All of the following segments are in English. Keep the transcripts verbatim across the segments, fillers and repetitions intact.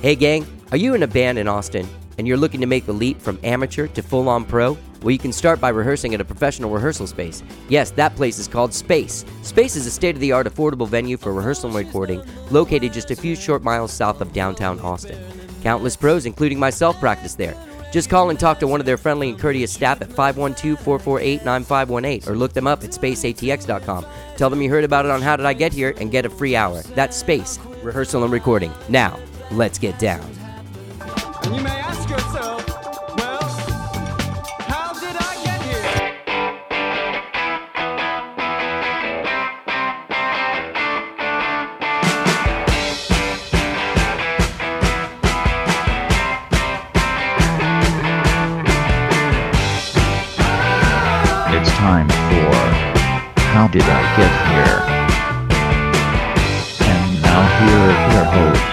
Hey gang, are you in a band in Austin and you're looking to make the leap from amateur to full-on pro? Well, you can start by rehearsing at a professional rehearsal space. Yes, that place is called Space. Space is a state-of-the-art affordable venue for rehearsal and recording located just a few short miles south of downtown Austin. Countless pros, including myself, practice there. Just call and talk to one of their friendly and courteous staff at five one two, four four eight, nine five one eight or look them up at space a t x dot com. Tell them you heard about it on How Did I Get Here and get a free hour. That's Space, rehearsal and recording. Now, let's get down. And you may ask yourself, well, how did I get here? It's time for How Did I Get Here? And now here is your host,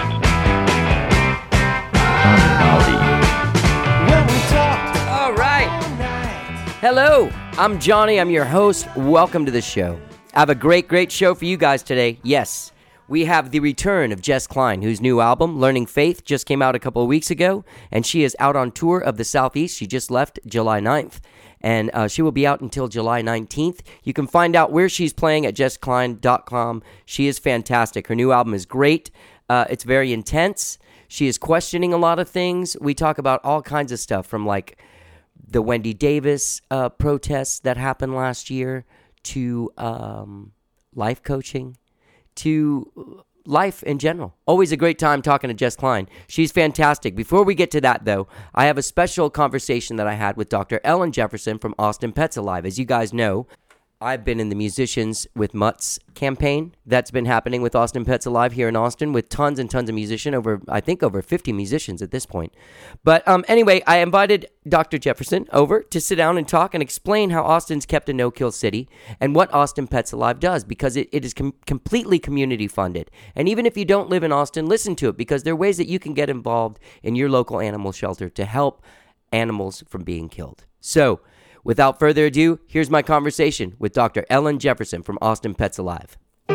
When we talked All right. Hello, I'm Johnny. I'm your host. Welcome to the show. I have a great, great show for you guys today. Yes, we have the return of Jess Klein, whose new album, Learning Faith, just came out a couple of weeks ago, and she is out on tour of the Southeast. She just left July ninth, and uh, she will be out until July nineteenth. You can find out where she's playing at jess klein dot com. She is fantastic. Her new album is great. Uh, it's very intense. She is questioning a lot of things. We talk about all kinds of stuff from like the Wendy Davis uh, protests that happened last year to um, life coaching to life in general. Always a great time talking to Jess Klein. She's fantastic. Before we get to that, though, I have a special conversation that I had with Doctor Ellen Jefferson from Austin Pets Alive. As you guys know, I've been in the Musicians with Mutts campaign that's been happening with Austin Pets Alive here in Austin with tons and tons of musicians, over, I think over fifty musicians at this point. But um, anyway, I invited Doctor Jefferson over to sit down and talk and explain how Austin's kept a no-kill city and what Austin Pets Alive does, because it, it is com- completely community funded. And even if you don't live in Austin, listen to it, because there are ways that you can get involved in your local animal shelter to help animals from being killed. So, without further ado, here's my conversation with Doctor Ellen Jefferson from Austin Pets Alive.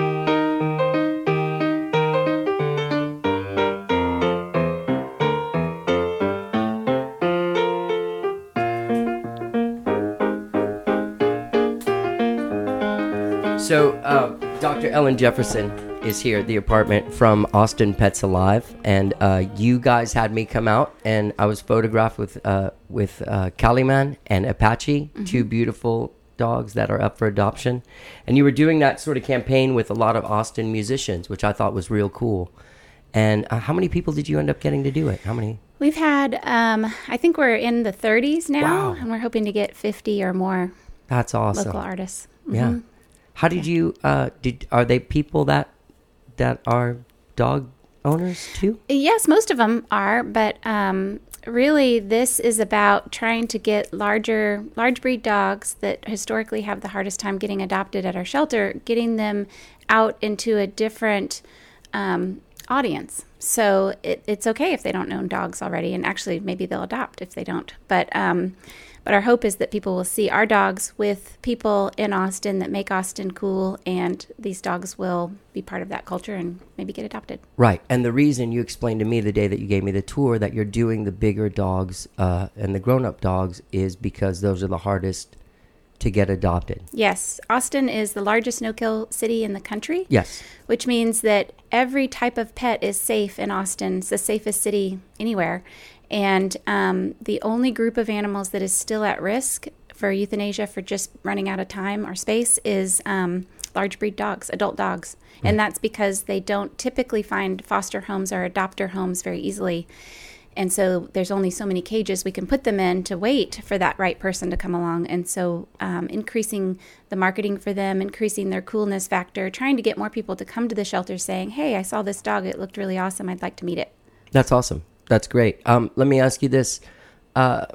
So, uh, Doctor Ellen Jefferson is here at the apartment from Austin Pets Alive, and uh, you guys had me come out, and I was photographed with uh, with uh, Caliman and Apache, mm-hmm. two beautiful dogs that are up for adoption, and you were doing that sort of campaign with a lot of Austin musicians, which I thought was real cool. And uh, how many people did you end up getting to do it? How many? We've had, um, I think we're in the thirties now, Wow. and we're hoping to get fifty or more. That's awesome. Local artists. Mm-hmm. Yeah. How did you? Uh, did are they people that that are dog owners too? Yes, most of them are, but um, really this is about trying to get larger, large breed dogs that historically have the hardest time getting adopted at our shelter, getting them out into a different um, audience. So it, it's okay if they don't own dogs already, and actually maybe they'll adopt if they don't. But um, But our hope is that people will see our dogs with people in Austin that make Austin cool, and these dogs will be part of that culture and maybe get adopted. Right. And the reason you explained to me the day that you gave me the tour that you're doing the bigger dogs uh, and the grown-up dogs is because those are the hardest to get adopted. Yes. Austin is the largest no-kill city in the country. Yes. Which means that every type of pet is safe in Austin. It's the safest city anywhere. And um, the only group of animals that is still at risk for euthanasia for just running out of time or space is um, large breed dogs, adult dogs. Right. And that's because they don't typically find foster homes or adopter homes very easily. And so there's only so many cages we can put them in to wait for that right person to come along. And so um, increasing the marketing for them, increasing their coolness factor, trying to get more people to come to the shelter saying, hey, I saw this dog. It looked really awesome. I'd like to meet it. That's awesome. That's great. Um, let me ask you this. Uh,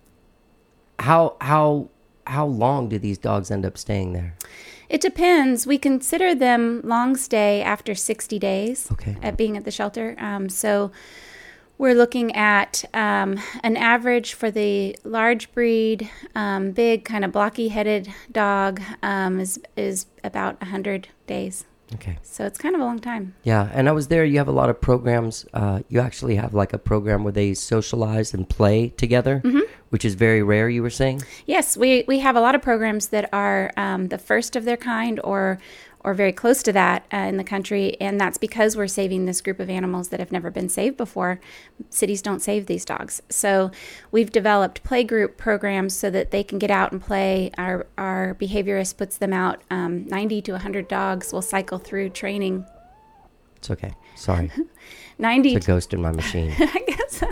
how how how long do these dogs end up staying there? It depends. We consider them long stay after sixty days okay. at being at the shelter. Um, so we're looking at um, an average for the large breed, um, big kind of blocky-headed dog um, is is about one hundred days. Okay. So it's kind of a long time. Yeah, and I was there. You have a lot of programs. Uh, you actually have like a program where they socialize and play together, mm-hmm. which is very rare, you were saying? Yes, we, we have a lot of programs that are um, the first of their kind or or very close to that uh, in the country, and that's because we're saving this group of animals that have never been saved before. Cities don't save these dogs. So we've developed playgroup programs so that they can get out and play. Our, our behaviorist puts them out. Um, ninety to one hundred dogs will cycle through training. It's okay. Sorry. ninety It's a ghost in my machine. I guess so.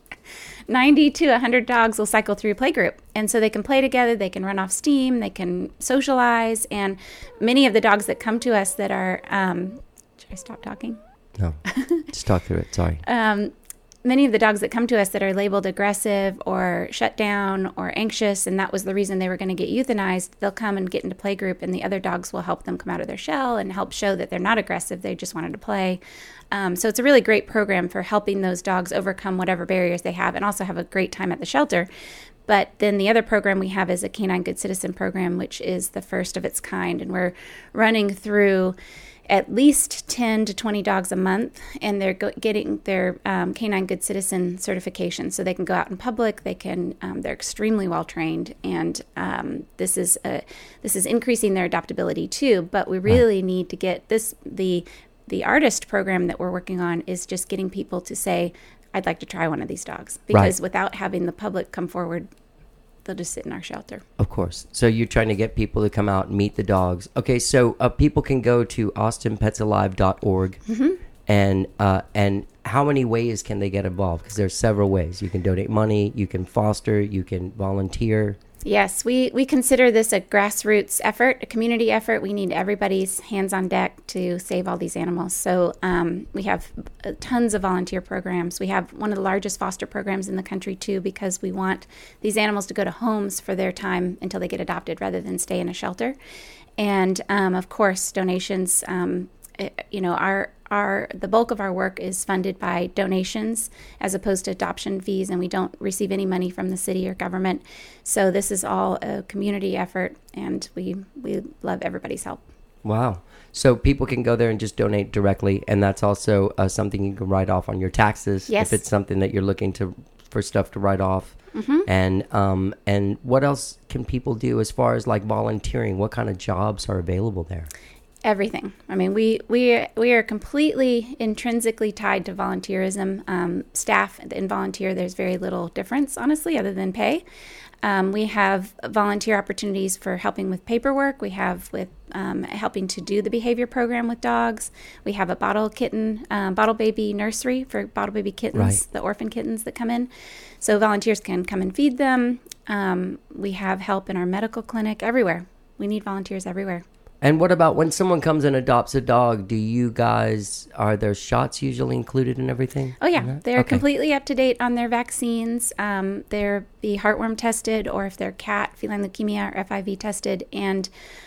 ninety to one hundred dogs will cycle through playgroup. And so they can play together, they can run off steam, they can socialize. And many of the dogs that come to us that are, um, should I stop talking? No, just talk through it. Sorry. Um, many of the dogs that come to us that are labeled aggressive or shut down or anxious, and that was the reason they were going to get euthanized, they'll come and get into playgroup, and the other dogs will help them come out of their shell and help show that they're not aggressive, they just wanted to play. Um, so it's a really great program for helping those dogs overcome whatever barriers they have and also have a great time at the shelter. But then the other program we have is a Canine Good Citizen program, which is the first of its kind. And we're running through at least ten to twenty dogs a month, and they're go- getting their um, Canine Good Citizen certification. So they can go out in public, they can, um, they're extremely well trained, and um, this is a, this is increasing their adaptability too. But we really right. need to get this, the The artist program that we're working on is just getting people to say, I'd like to try one of these dogs. Because right. without having the public come forward, they'll just sit in our shelter. Of course. So you're trying to get people to come out and meet the dogs. Okay, so uh, people can go to austin pets alive dot org. Mm-hmm. And, uh, and how many ways can they get involved? Because there's several ways. You can donate money, you can foster, you can volunteer. Yes, we, we consider this a grassroots effort, a community effort. We need everybody's hands on deck to save all these animals. So um, we have uh, tons of volunteer programs. We have one of the largest foster programs in the country, too, because we want these animals to go to homes for their time until they get adopted rather than stay in a shelter. And, um, of course, donations, um, you know, our Our, the bulk of our work is funded by donations as opposed to adoption fees, and we don't receive any money from the city or government. So this is all a community effort, and we we love everybody's help. Wow. So people can go there and just donate directly, and that's also uh, something you can write off on your taxes yes. if it's something that you're looking to for stuff to write off. Mm-hmm. And um, and what else can people do as far as like volunteering? What kind of jobs are available there? Everything. I mean, we we we are completely intrinsically tied to volunteerism. Um, staff and volunteer, there's very little difference, honestly, other than pay. Um, we have volunteer opportunities for helping with paperwork. We have with um, helping to do the behavior program with dogs. We have a bottle kitten, um, bottle baby nursery for bottle baby kittens, right. the orphan kittens that come in. So volunteers can come and feed them. Um, we have help in our medical clinic everywhere. We need volunteers everywhere. And what about when someone comes and adopts a dog? Do you guys, are there shots usually included in everything? Oh, yeah. They're okay. completely up to date on their vaccines. Um, they're be heartworm tested, or if they're cat, feline leukemia, or F I V tested. And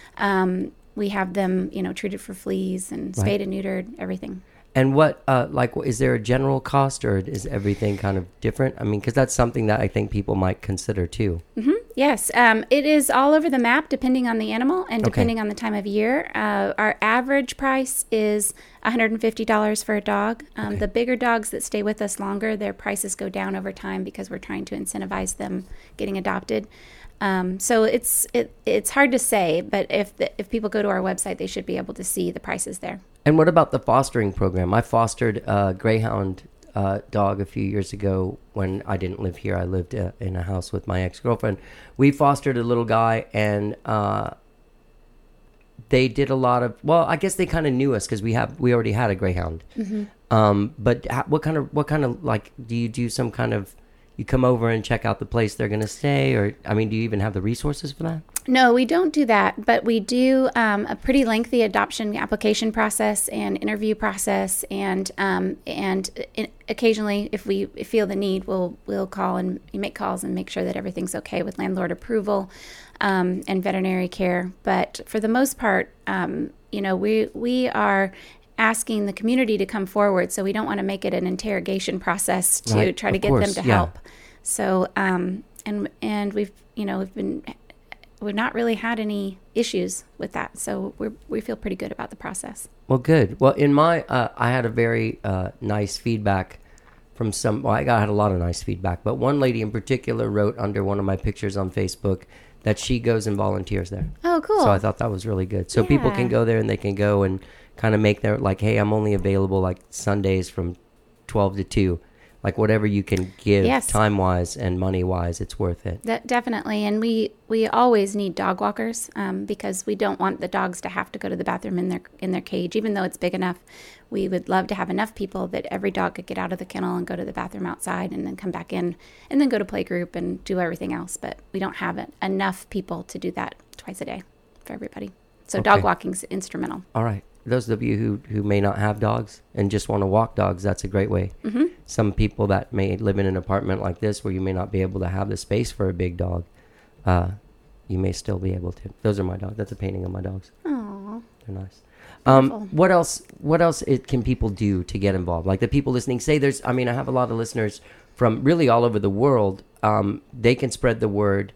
um, we have them, you know, treated for fleas and spayed right. and neutered, everything. And what, uh, like, is there a general cost, or is everything kind of different? I mean, because that's something that I think people might consider too. Mm-hmm. Yes, um, it is all over the map depending on the animal and depending okay. on the time of year. Uh, our average price is one hundred fifty dollars for a dog. Um, okay. The bigger dogs that stay with us longer, their prices go down over time because we're trying to incentivize them getting adopted. Um, so it's it, it's hard to say, but if the, if people go to our website, they should be able to see the prices there. And what about the fostering program? I fostered a Greyhound uh, dog a few years ago when I didn't live here. I lived uh, in a house with my ex-girlfriend. We fostered a little guy, and uh, they did a lot of, well, I guess they kind of knew us because we have we already had a Greyhound. Mm-hmm. Um, but ha- what kind of what kind of like do you do some kind of you come over and check out the place they're going to stay, or I mean, do you even have the resources for that? No, we don't do that, but we do um, a pretty lengthy adoption application process and interview process, and um, and in, occasionally, if we feel the need, we'll we'll call and make calls and make sure that everything's okay with landlord approval um, and veterinary care. But for the most part, um, you know, we we are asking the community to come forward, so we don't want to make it an interrogation process to right. try to of get course. them to yeah. help. So um, and and we've you know we've been we've not really had any issues with that. So we we feel pretty good about the process. Well, good. Well, in my, uh, I had a very uh, nice feedback from some, well, I got, I had a lot of nice feedback, but one lady in particular wrote under one of my pictures on Facebook that she goes and volunteers there. Oh, cool. So I thought that was really good. So people Yeah. can go there and they can go and kind of make their, like, hey, I'm only available like Sundays from twelve to two. Like whatever you can give Yes. time-wise and money-wise, it's worth it. That definitely, and we we always need dog walkers um, because we don't want the dogs to have to go to the bathroom in their in their cage, even though it's big enough. We would love to have enough people that every dog could get out of the kennel and go to the bathroom outside, and then come back in, and then go to playgroup and do everything else. But we don't have it, enough people to do that twice a day for everybody. So Okay. dog walking's instrumental. All right. Those of you who, who may not have dogs and just want to walk dogs, that's a great way. Mm-hmm. Some people that may live in an apartment like this where you may not be able to have the space for a big dog, uh, you may still be able to. Those are my dogs. That's a painting of my dogs. Aww. They're nice. Um, Beautiful. what else? What else it, can people do to get involved? Like the people listening, say there's. I mean, I have a lot of listeners from really all over the world. Um, they can spread the word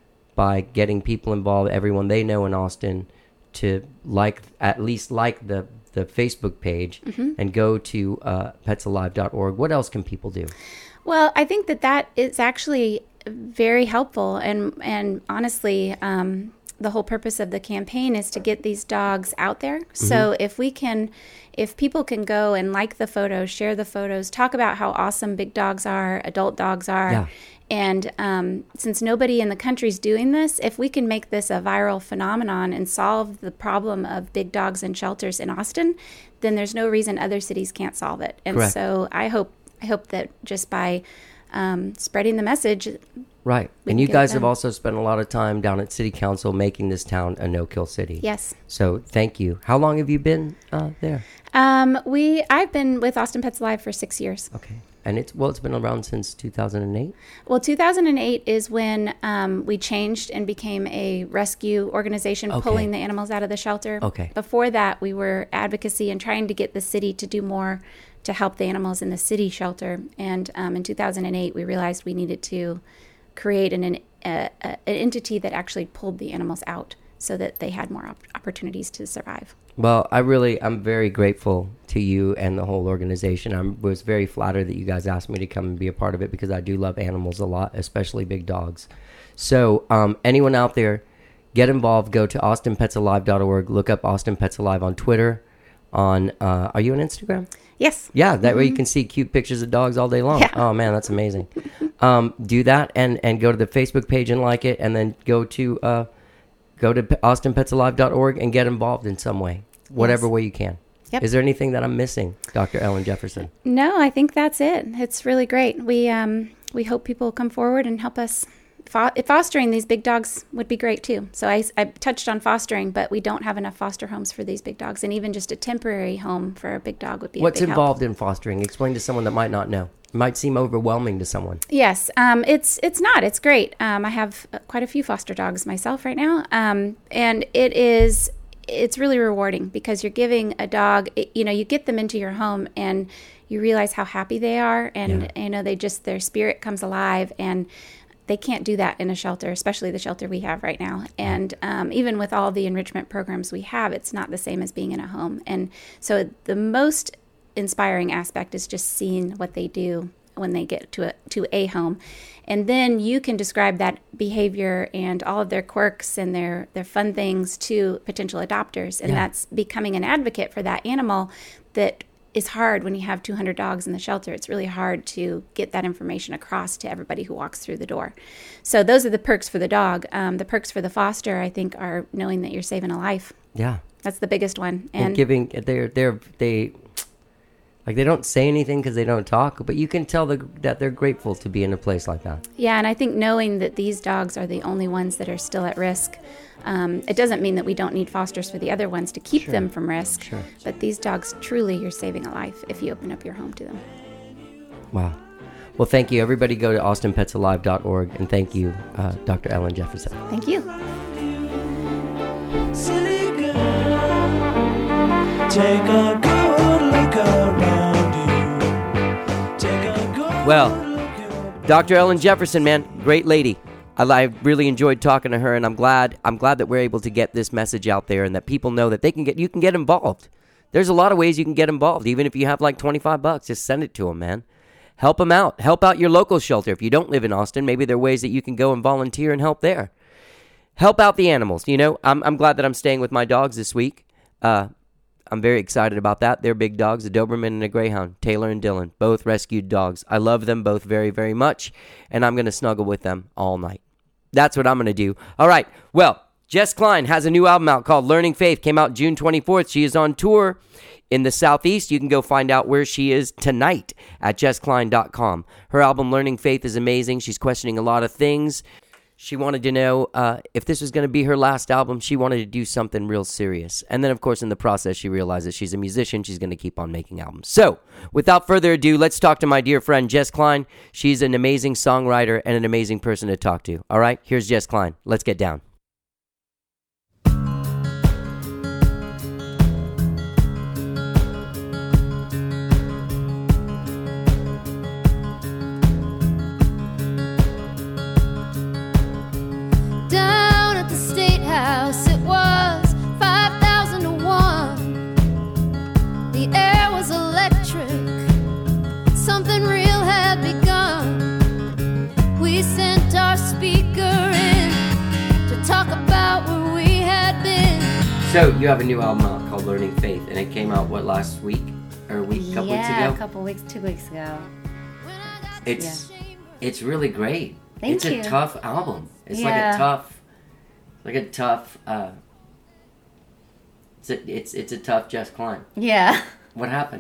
by getting people involved, everyone they know in Austin, to like at least like the the Facebook page Mm-hmm. and go to uh, pets alive dot org. What else can people do? Well, I think that that is actually very helpful, and and honestly, um, the whole purpose of the campaign is to get these dogs out there. So if we can, if people can go and like the photos, share the photos, talk about how awesome big dogs are, adult dogs are. Yeah. And um, since nobody in the country is doing this, if we can make this a viral phenomenon and solve the problem of big dogs in shelters in Austin, then there's no reason other cities can't solve it. And Correct. so I hope I hope that just by um, spreading the message, Right. We And can you get it guys have done. also spent a lot of time down at City Council making this town a no-kill city. yes. So thank you. How long have you been uh, there? Um, we I've been with Austin Pets Alive for six years. Okay. And it's, well, it's been around since two thousand eight. Well, two thousand eight is when um, we changed and became a rescue organization, Okay. pulling the animals out of the shelter. Okay. Before that, we were advocacy and trying to get the city to do more to help the animals in the city shelter. And um, in two thousand eight, we realized we needed to create an, an, a, a, an entity that actually pulled the animals out so that they had more op- opportunities to survive. Well, I really, I'm very grateful to you and the whole organization. I was very flattered that you guys asked me to come and be a part of it because I do love animals a lot, especially big dogs. So um, anyone out there, get involved. Go to austin pets alive dot org. Look up Austin Pets Alive on Twitter. On, uh, are you on Instagram? Yes. Yeah, that way you can see cute pictures of dogs all day long. Yeah. Oh man, that's amazing. um, do that and, and go to the Facebook page and like it, and then go to uh, go to austin pets alive dot org and get involved in some way, whatever Yes. way you can. Yep. Is there anything that I'm missing, Doctor Ellen Jefferson? No, I think that's it. It's really great. We um, we hope people come forward and help us. Fo- fostering these big dogs would be great too. So I, I touched on fostering, but we don't have enough foster homes for these big dogs, and even just a temporary home for a big dog would be What's a big involved help. in fostering? Explain to someone that might not know. It might seem overwhelming to someone. Yes, um, it's it's not. It's great. Um, I have uh, quite a few foster dogs myself right now, um, and it is it's really rewarding because you're giving a dog. It, you know, you get them into your home and you realize how happy they are, and Yeah. you know they just their spirit comes alive, and they can't do that in a shelter, especially the shelter we have right now. And um, even with all the enrichment programs we have, it's not the same as being in a home. And so the most inspiring aspect is just seeing what they do when they get to a to a home. And then you can describe that behavior and all of their quirks and their, their fun things to potential adopters. And Yeah. that's becoming an advocate for that animal that is hard when you have two hundred dogs in the shelter. It's really hard to get that information across to everybody who walks through the door. So those are the perks for the dog. Um, the perks for the foster, I think, are knowing that you're saving a life. Yeah. That's the biggest one. And, And giving, they're, they're, they, like they don't say anything because they don't talk, but you can tell the, that they're grateful to be in a place like that. yeah, and I think knowing that these dogs are the only ones that are still at risk, um, it doesn't mean that we don't need fosters for the other ones to keep them from risk. Sure. But these dogs, truly, you're saving a life if you open up your home to them. Wow. Well, thank you. Everybody go to austin pets alive dot org, and thank you, uh, Doctor Ellen Jefferson. Thank you. Silly girl, take a good look around you. Take a good Well, look around. Doctor Ellen Jefferson, man, great lady. I, I really enjoyed talking to her, and I'm glad I'm glad that we're able to get this message out there, and that people know that they can get you can get involved. There's a lot of ways you can get involved, even if you have like twenty-five bucks. Just send it to them, man. Help them out. Help out your local shelter. If you don't live in Austin, maybe there are ways that you can go and volunteer and help there. Help out the animals. You know, I'm I'm glad that I'm staying with my dogs this week. Uh, I'm very excited about that. They're big dogs, a Doberman and a Greyhound, Taylor and Dylan, both rescued dogs. I love them both very, very much, and I'm going to snuggle with them all night. That's what I'm going to do. All right, well, Jess Klein has a new album out called Learning Faith. Came out June twenty-fourth. She is on tour in the Southeast. You can go find out where she is tonight at jess klein dot com. Her album Learning Faith is amazing. She's questioning a lot of things. She wanted to know uh, if this was going to be her last album. She wanted to do something real serious. And then, of course, in the process, she realizes she's a musician. She's going to keep on making albums. So, without further ado, let's talk to my dear friend, Jess Klein. She's an amazing songwriter and an amazing person to talk to. All right, here's Jess Klein. Let's get down. Down at the State House, it was five thousand to one. The air was electric, something real had begun. We sent our speaker in to talk about where we had been. So, you have a new album out called Learning Faith, and it came out, what, last week? Or a week, a couple yeah, weeks ago? a couple weeks, two weeks ago. It's, it's really great. Thank it's you. a tough album. It's Yeah. like a tough, like a tough, uh, it's a, it's, it's a tough Jess Klein. Yeah. What happened?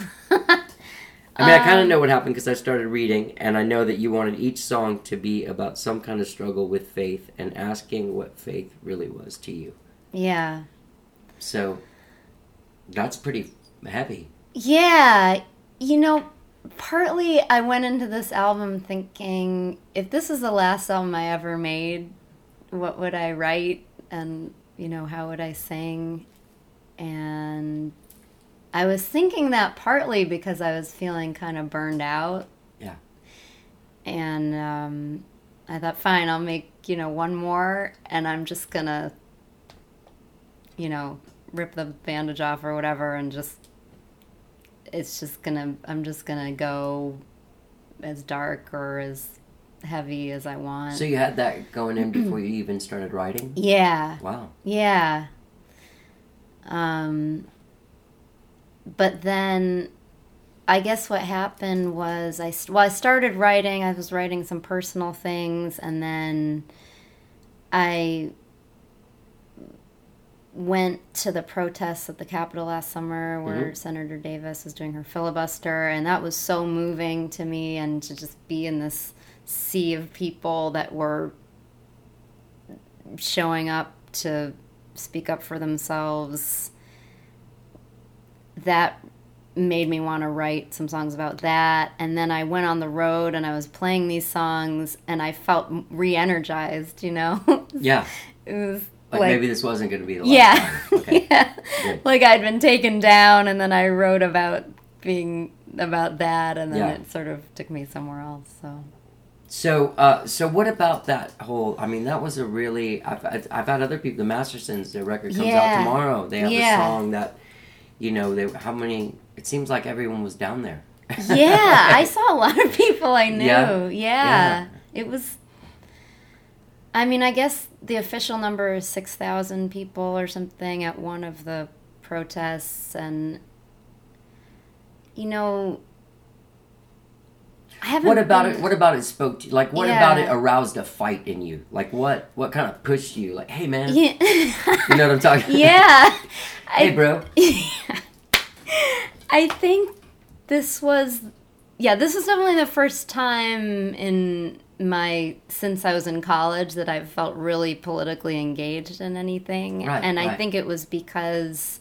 I mean, I kind of know what happened because I started reading, and I know that you wanted each song to be about some kind of struggle with faith and asking what faith really was to you. Yeah. So, that's pretty heavy. Yeah. You know, partly I went into this album thinking, if this is the last album I ever made, what would I write? And, you know, how would I sing? And I was thinking that partly because I was feeling kind of burned out. Yeah. And um, I thought, fine, I'll make, you know, one more, and I'm just going to, you know, rip the bandage off or whatever, and just, it's just going to, I'm just going to go as dark or as heavy as I want. So you had that going in before you even started writing? Yeah. Wow. Yeah. Um, but then I guess what happened was I, st- well, I started writing, I was writing some personal things, and then I went to the protests at the Capitol last summer where Mm-hmm. Senator Davis was doing her filibuster, and that was so moving to me, and to just be in this sea of people that were showing up to speak up for themselves. That made me want to write some songs about that. And then I went on the road and I was playing these songs and I felt re-energized, you know? Yeah. It was Like, like, maybe this wasn't going to be the last yeah, time. Okay. yeah. Good. Like I'd been taken down, and then I wrote about being about that, and then Yeah. it sort of took me somewhere else. So So, uh, so what about that whole? I mean, that was a really. I've I've, I've had other people. The Mastersons, their record comes Yeah. out tomorrow. They have Yeah. a song that, you know, they how many? It seems like everyone was down there. yeah, I saw a lot of people I knew. Yeah. Yeah, Yeah. it was. I mean, I guess the official number is six thousand people or something at one of the protests, and you know, I haven't. What about been- it? What about it spoke to you? Like, what Yeah. about it aroused a fight in you? Like, what? What kind of pushed you? Like, hey, man. Yeah. You know what I'm talking? Yeah. Hey, I, bro. I think this was, yeah, this is definitely the first time in my, since I was in college, that I've felt really politically engaged in anything. Right, and I right. think it was because,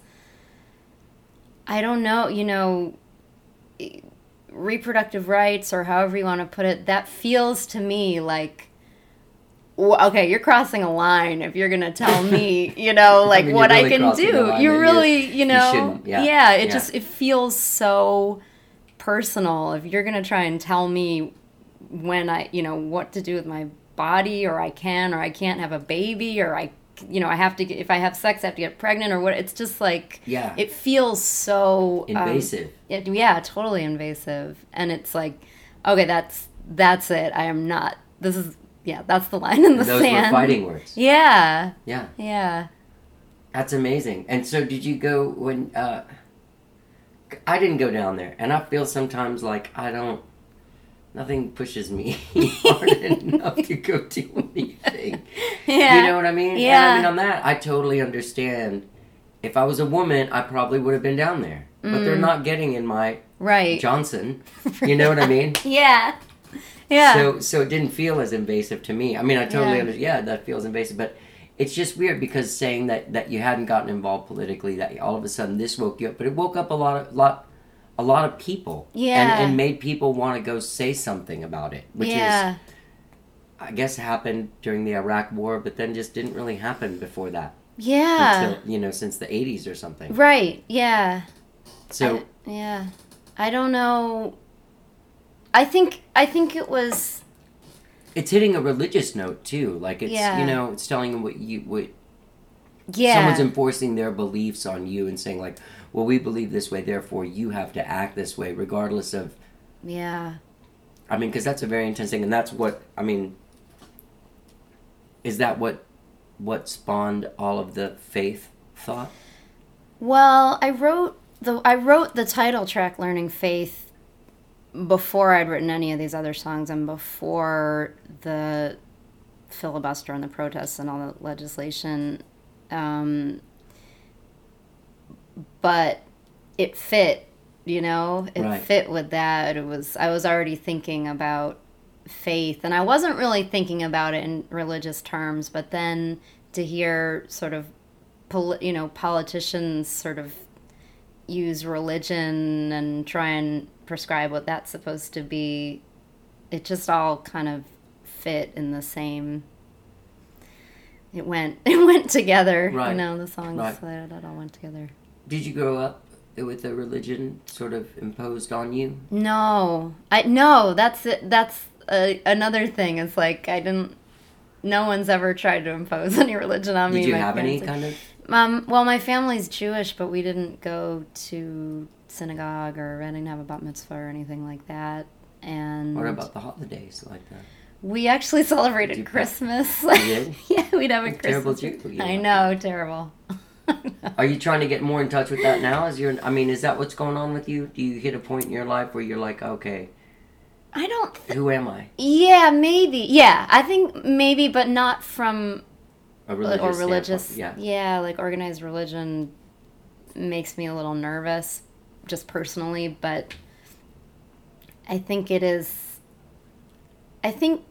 I don't know, you know, reproductive rights, or however you want to put it, that feels to me like, w- okay, you're crossing a line if you're going to tell me, you know, like mean, what you're I really can crossing the do. line You that really, you- you know, you shouldn't, yeah. it Yeah. just, it feels so personal if you're going to try and tell me when I, you know, what to do with my body, or I can or I can't have a baby, or I, you know, I have to get, if I have sex, I have to get pregnant, or what. It's just like, Yeah. it feels so um, Invasive. it, yeah, totally invasive. And it's like, okay, that's that's it. I am not. This is yeah. That's the line in the Those sand. were fighting words. Yeah, Yeah. yeah. That's amazing. And so did you go when, uh, I didn't go down there, and I feel sometimes like I don't, nothing pushes me hard enough to go do anything. Yeah. You know what I mean? Yeah. And I mean, on that, I totally understand. If I was a woman, I probably would have been down there. But they're not getting in my Right. Johnson. You know what I mean? Yeah. Yeah. So so it didn't feel as invasive to me. I mean, I totally Yeah. understand. Yeah, that feels invasive, but it's just weird because saying that, that you hadn't gotten involved politically, that all of a sudden this woke you up, but it woke up a lot of lot a lot of people. Yeah. And, and made people want to go say something about it, which yeah. is I guess happened during the Iraq War, but then just didn't really happen before that. Yeah. Until, you know, since the eighties or something. Right. Yeah. So I, yeah. I don't know. I think I think it was it's hitting a religious note too. Like it's Yeah. you know, it's telling them what you what yeah. someone's enforcing their beliefs on you and saying like, well, we believe this way, therefore you have to act this way, regardless of. yeah. I mean, because that's a very intense thing, and that's what I mean. Is that what what spawned all of the faith thought? Well, I wrote the I wrote the title track "Learning Faith" before I'd written any of these other songs, and before the filibuster and the protests and all the legislation. Um, but it fit, you know, it Right. fit with that. It was I was already thinking about faith, and I wasn't really thinking about it in religious terms. But then to hear sort of, poli- you know, politicians sort of use religion and try and prescribe what that's supposed to be, it just all kind of fit in the same. It went it went together, Right. you know. The songs Right. that, that all went together. Did you grow up with a religion sort of imposed on you? No, I no. That's it. That's uh, another thing. It's like I didn't. No one's ever tried to impose any religion on me. Did you My have any parents- kind of? Um, well, my family's Jewish, but we didn't go to synagogue, or I didn't have a bat mitzvah or anything like that. And What about the holidays like that? we actually celebrated You- Christmas. You did? Yeah, we'd have a Terrible Christmas. Jew. you I know. know, terrible. Are you trying to get more in touch with that now? Is your, I mean, is that what's going on with you? Do you hit a point in your life where you're like, okay, I don't. Th- who am I? yeah, maybe. Yeah, I think maybe, but not from A religious or religious. standpoint, Yeah. yeah, like organized religion makes me a little nervous, just personally. But I think it is. I think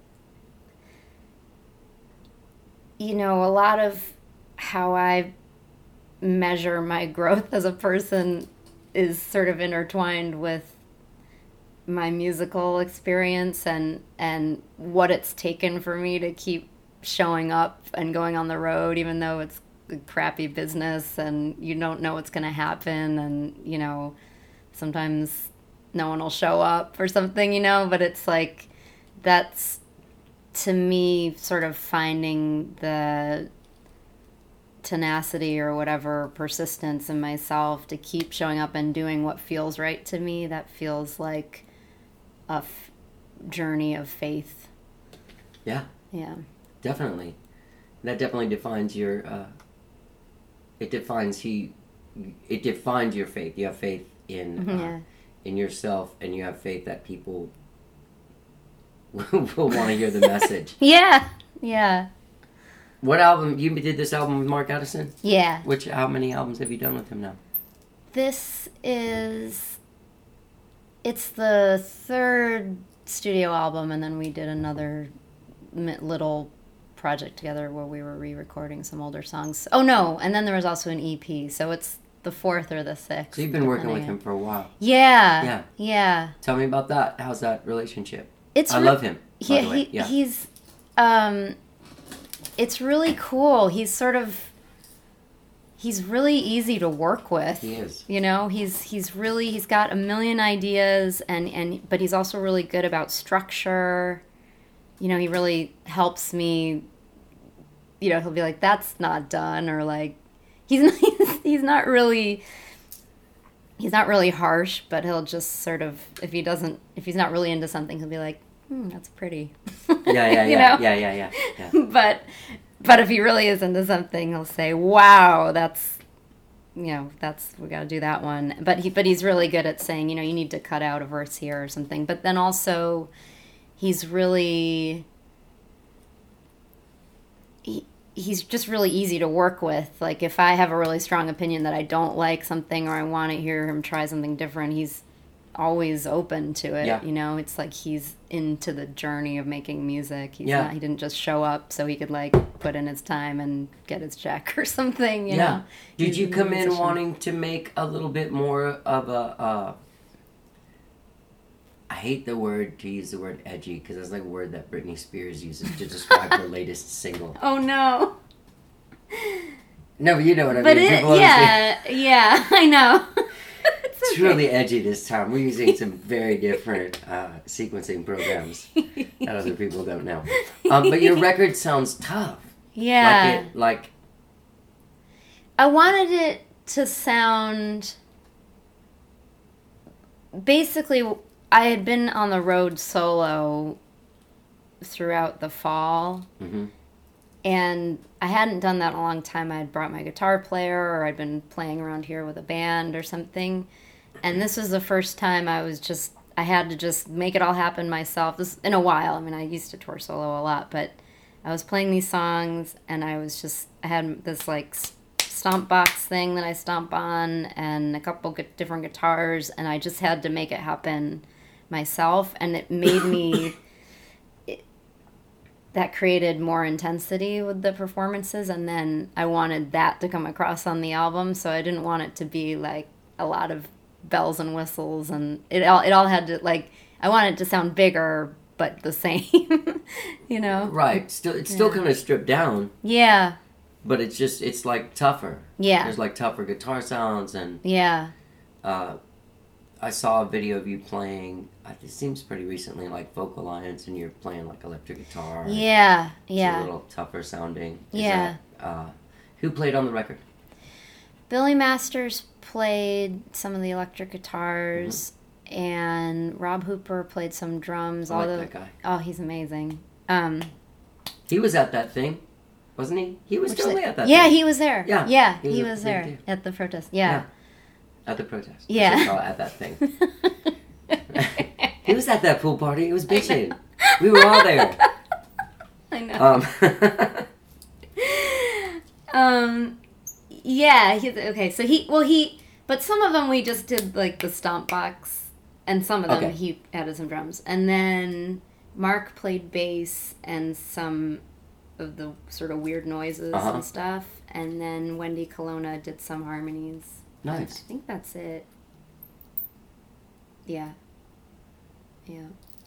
you know a lot of how I measure my growth as a person is sort of intertwined with my musical experience and and what it's taken for me to keep showing up and going on the road, even though it's a crappy business and you don't know what's going to happen, and you know sometimes no one will show up or something, you know, but it's like that's to me sort of finding the tenacity or whatever, persistence in myself to keep showing up and doing what feels right to me. That feels like a f- journey of faith. Yeah, Yeah. definitely. That definitely defines your, uh, it defines he, it defines your faith. You have faith in, uh, Yeah. in yourself, and you have faith that people will want to hear the message. Yeah. Yeah. What album, you did this album with Mark Addison? Yeah. Which, how many albums have you done with him now? This is, it's the third studio album, and then we did another mi- little project together where we were re-recording some older songs. Oh no, and then there was also an E P, so it's the fourth or the sixth. So you've been working with depending him for a while. on- Yeah. Yeah. Yeah. Tell me about that. How's that relationship? It's I re- love him, by Yeah, the way. he, Yeah. he's um it's really cool. He's sort of he's really easy to work with. He is. You know, he's he's really he's got a million ideas, and and but he's also really good about structure, you know, he really helps me. You know, he'll be like, "That's not done," or like, he's he's, he's not really. He's not really harsh, but he'll just sort of, if he doesn't, if he's not really into something, he'll be like, hmm, that's pretty. Yeah, yeah, You yeah, know? yeah, yeah, yeah, yeah. but, but if he really is into something, he'll say, wow, that's, you know, that's, we got to do that one. But he, but he's really good at saying, you know, you need to cut out a verse here or something. But then also, he's really, he, he's just really easy to work with. Like, if I have a really strong opinion that I don't like something or I want to hear him try something different, he's always open to it. Yeah. You know, it's like he's into the journey of making music. He's Yeah. not, he didn't just show up so he could like put in his time and get his check or something, you Yeah. know. Did He's you a come in musician. wanting to make a little bit more of a, uh, I hate the word, to use the word edgy, because that's like a word that Britney Spears uses to describe her latest single. Oh no. No, but you know what I But mean. it, People understand. yeah, yeah, I know. it's It's okay. really edgy this time. We're using some very different uh, sequencing programs that other people don't know. Um, but your record sounds tough. Yeah. Like it, like, I wanted it to sound basically, I had been on the road solo throughout the fall, mhm. and I hadn't done that in a long time. I had brought my guitar player, or I'd been playing around here with a band or something, and this was the first time I was just, I had to just make it all happen myself. This in a while. I mean, I used to tour solo a lot, but I was playing these songs, and I was just, I had this like stomp box thing that I stomp on, and a couple gu- different guitars, and I just had to make it happen myself, and it made me, it, that created more intensity with the performances, and then I wanted that to come across on the album, so I didn't want it to be like a lot of bells and whistles, and it all, it all had to, like, I wanted it to sound bigger, but the same, you know? Right. Still, it's still Yeah. kind of stripped down, Yeah, but it's just, it's like tougher. yeah, There's like tougher guitar sounds, and yeah, uh, I saw a video of you playing, uh, it seems pretty recently, like Vocal Alliance, and you're playing like electric guitar. yeah, It's a yeah. little tougher sounding. Is Yeah. that, uh, who played on the record? Billy Masters played some of the electric guitars, Mm-hmm. and Rob Hooper played some drums. I all like the, that guy. Oh, he's amazing. Um, He was at that thing, wasn't he? He was which totally the- at that yeah, thing. he was there. Yeah, yeah, he was he at was the thing there too. at the protest. Yeah. At the protest. I Yeah. should call it at that thing. He was at that pool party. He was bitching. We were all there. I know. Um, Um, yeah. He, okay, so he well he, but some of them we just did like the stomp box, and some of them Okay. he added some drums, and then Mark played bass and some of the sort of weird noises Uh-huh. and stuff, and then Wendy Colonna did some harmonies. And I nice. think that's it. Yeah. Yeah.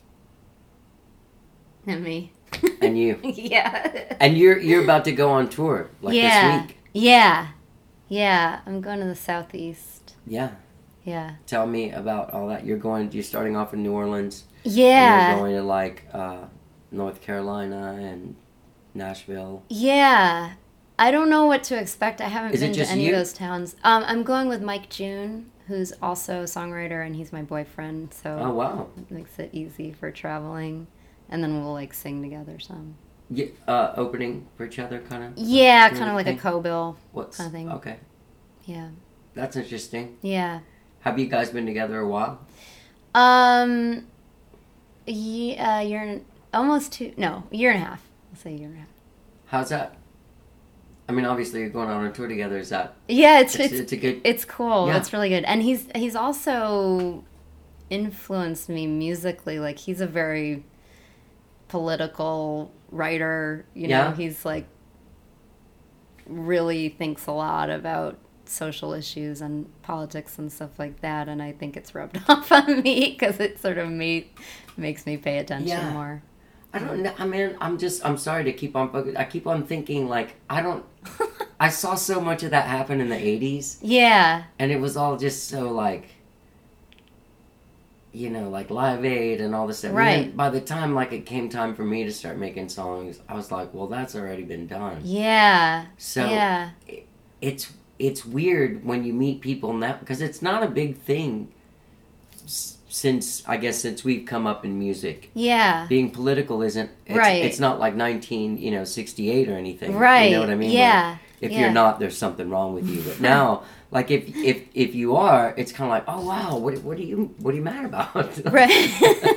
And me. And you. Yeah. And you're you're about to go on tour like yeah. this week. Yeah. Yeah. I'm going to the southeast. Yeah. Yeah. Tell me about all that. You're going. You're starting off in New Orleans. And Yeah. you're going to like uh, North Carolina and Nashville. Yeah. I don't know what to expect. I haven't Is it been to just any you? of those towns. Um, I'm going with Mike June, who's also a songwriter, and he's my boyfriend, so Oh wow. it makes it easy for traveling. And then we'll like sing together some. Yeah, uh, opening for each other, kind of. Yeah, Doing kind of the like thing? a co-bill. What's kinda thing. Okay, Yeah. that's interesting. Yeah. Have you guys been together a while? Um, yeah, uh, year and almost two. No, a year and a half. I'll say a year and a half. How's that? I mean, obviously you're going on a tour together. Is that? Yeah, it's It's, it's it's a good. it's cool. Yeah. It's really good, and he's he's also influenced me musically. Like he's a very political writer. You know, Yeah. he's like really thinks a lot about social issues and politics and stuff like that, and I think it's rubbed off on me because it sort of made, makes me pay attention Yeah. more. I don't know. I mean, I'm just. I'm sorry to keep on. focus- I keep on thinking like I don't. I saw so much of that happen in the eighties, Yeah, and it was all just so like. you know, like Live Aid and all this stuff. And Right. then by the time, like, it came time for me to start making songs, I was like, well, that's already been done. Yeah. So yeah. it, it's it's weird when you meet people now, because it's not a big thing s- since, I guess, since we've come up in music. Yeah. Being political isn't, it's, Right. it's not like nineteen, you know, sixty-eight or anything. Right. You know what I mean? Yeah. Where if Yeah. you're not, there's something wrong with you. But now, like, if if if you are, it's kind of like, oh wow, what what are you what are you mad about? Right.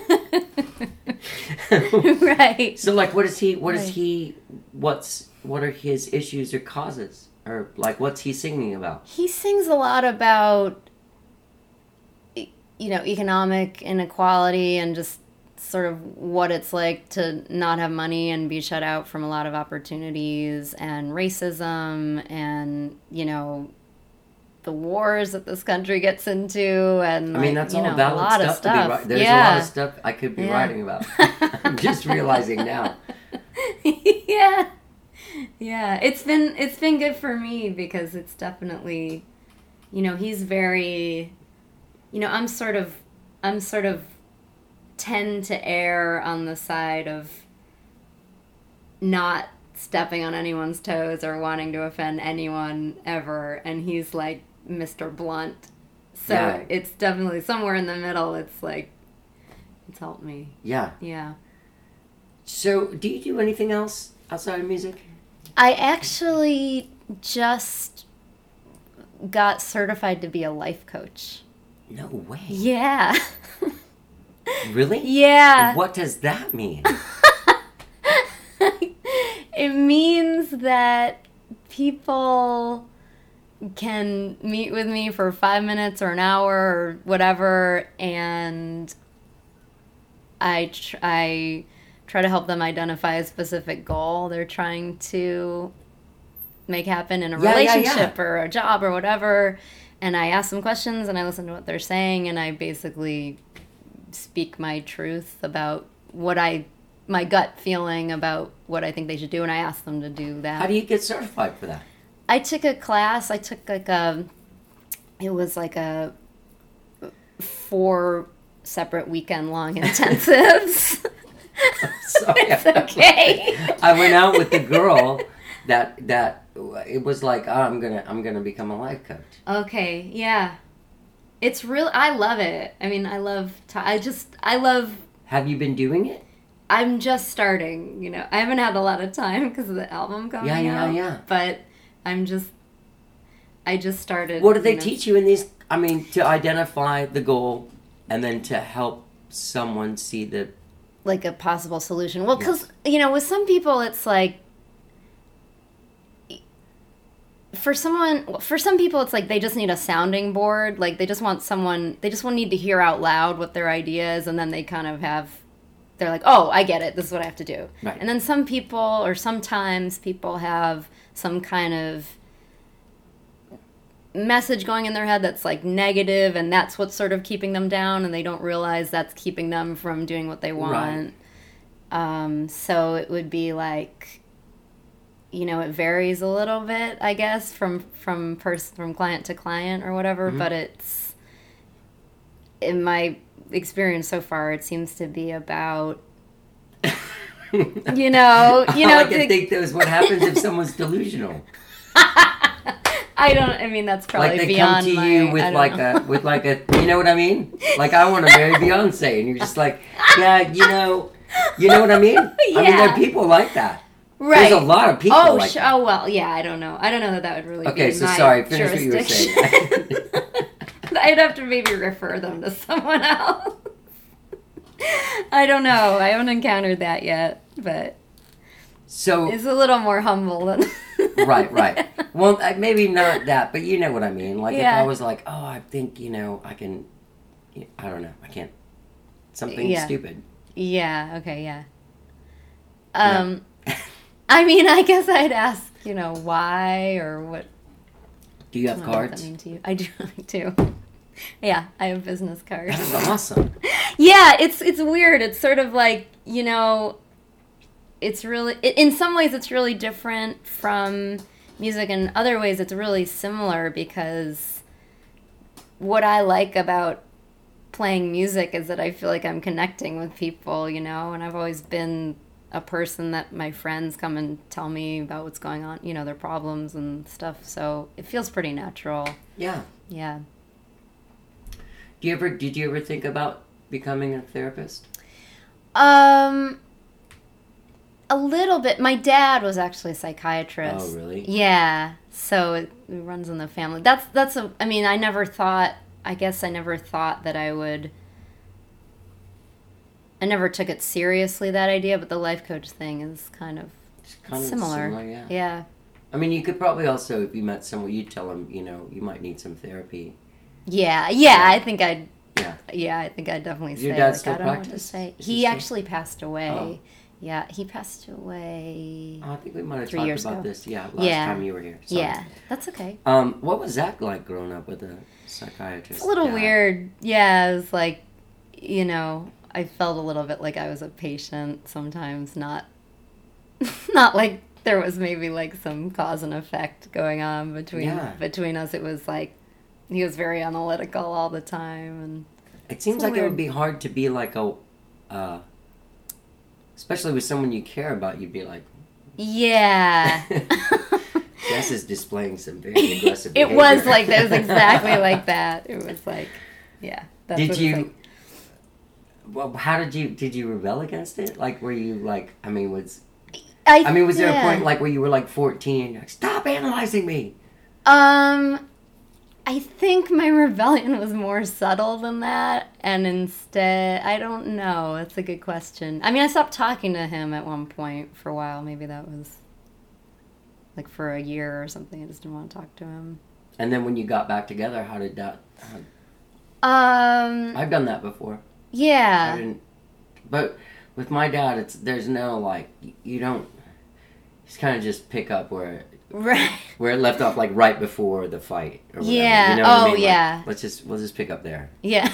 Right. So, like, what is he? What is Right. he? What's what are his issues or causes, or like, what's he singing about? He sings a lot about, e- you know, economic inequality and just sort of what it's like to not have money and be shut out from a lot of opportunities, and racism, and, you know, the wars that this country gets into, and I mean, like, that's you all know, valid a lot stuff, of to stuff. be right. There's yeah. a lot of stuff I could be Yeah. writing about. I'm just realizing now. Yeah. Yeah. It's been it's been good for me because it's definitely, you know, he's very, you know, I'm sort of I'm sort of tend to err on the side of not stepping on anyone's toes or wanting to offend anyone ever, and he's like Mister Blunt. So Yeah. it's definitely somewhere in the middle. It's like it's helped me. Yeah. Yeah. So, do you do anything else outside of music? I actually just got certified to be a life coach. No way. Yeah. Really? Yeah. What does that mean? It means that people can meet with me for five minutes or an hour or whatever, and I tr- I try to help them identify a specific goal they're trying to make happen in a Yeah, yeah, relationship yeah. or a job or whatever. And I ask them questions and I listen to what they're saying, and I basically speak my truth about what I, my gut feeling about what I think they should do, and I ask them to do that. How do you get certified for that? I took a class. I took like a, it was like a four separate weekend long intensives. Sorry. It's okay. I went out with the girl that that it was like, oh, I'm gonna I'm gonna become a life coach. Okay, yeah. It's real. I love it. I mean, I love. T- I just. I love. Have you been doing it? I'm just starting. You know, I haven't had a lot of time because of the album coming Yeah, yeah, out. yeah. But I'm just. I just started. What do they you know, teach you in these? I mean, to identify the goal, and then to help someone see the. Like a possible solution. Well, because you know, with some people, it's like. For someone, for some people, it's like they just need a sounding board. Like they just want someone, they just want need to hear out loud what their idea is, and then they kind of have, they're like, oh, I get it. This is what I have to do. Right. And then some people, or sometimes people have some kind of message going in their head that's like negative, and that's what's sort of keeping them down, and they don't realize that's keeping them from doing what they want. Um, so it would be like, you know, it varies a little bit, I guess, from from person from client to client or whatever. Mm-hmm. But it's, in my experience so far, it seems to be about, you know, you know. All I can to- think that is what happens if someone's delusional. I don't. I mean, that's probably Like they beyond come to my. you I with don't like know. a with like a you know what I mean? Like, I want to marry Beyonce, and you're just like, yeah, you know, you know what I mean? I mean, there Yeah. are people like that. Right. There's a lot of people Oh, like sh- that. oh well, yeah. I don't know. I don't know that that would really. Okay, be so my sorry. Finish what you were jurisdiction. saying. I'd have to maybe refer them to someone else. I don't know. I haven't encountered that yet, but So it's a little more humble than. right, right. Well, uh, maybe not that, but you know what I mean. Like Yeah. if I was like, oh, I think you know, I can. I don't know. I can't. Something Yeah. stupid. Yeah. Okay. Yeah. Um, I mean, I guess I'd ask, you know, why or what. Do you I have don't know what that cards? mean to you. I do. I do. Yeah, I have business cards. That is awesome. Yeah, it's it's weird. It's sort of like, you know, it's really, in some ways it's really different from music. In other ways it's really similar, because what I like about playing music is that I feel like I'm connecting with people, you know, and I've always been a person that my friends come and tell me about what's going on, you know, their problems and stuff. So it feels pretty natural. Yeah. Yeah. Do you ever, did you ever think about becoming a therapist? Um, a little bit. My dad was actually a psychiatrist. Oh, really? Yeah. So it, it runs in the family. That's, that's a, I mean, I never thought, I guess I never thought that I would, I never took it seriously, that idea, but the life coach thing is kind of, It's kind of similar. similar, yeah. Yeah. I mean, you could probably also, if you met someone, you'd tell them, you know, you might need some therapy. Yeah. Yeah. I think I'd, Yeah. yeah, I think I'd definitely Your say, dad like, still I don't know what to practice? say. Is he He still- actually passed away. Oh. Yeah. He passed away. Oh, I think we might have Three talked years about ago. this, yeah, last Yeah. time you were here. Sorry. Yeah. That's okay. Um, what was that like growing up with a psychiatrist? It's a little dad? weird. Yeah, it was like, you know, I felt a little bit like I was a patient sometimes, not not like there was maybe like some cause and effect going on between Yeah. between us. It was like he was very analytical all the time, and It seems It's like it weird. would be hard to be like a, uh, especially with someone you care about, you'd be like, yeah. Jess is displaying some very aggressive It behavior. was like that. It was exactly like that. It was like, yeah. That's Did what it's you, like. well, how did you, did you rebel against it? Like, were you like, I mean, was, I, I mean, was there yeah. a point like where you were like fourteen and you're like, stop analyzing me? Um, I think my rebellion was more subtle than that, and instead, I don't know. That's a good question. I mean, I stopped talking to him at one point for a while. Maybe that was like for a year or something. I just didn't want to talk to him. And then when you got back together, how did that, how, Um, I've done that before. I yeah. didn't, but with my dad, it's, there's no like, you don't, just kind of just pick up where Right. where it left off, like right before the fight. Or whatever. Yeah. You know what I Oh, mean? Like, yeah. let's just we'll just pick up there. Yeah.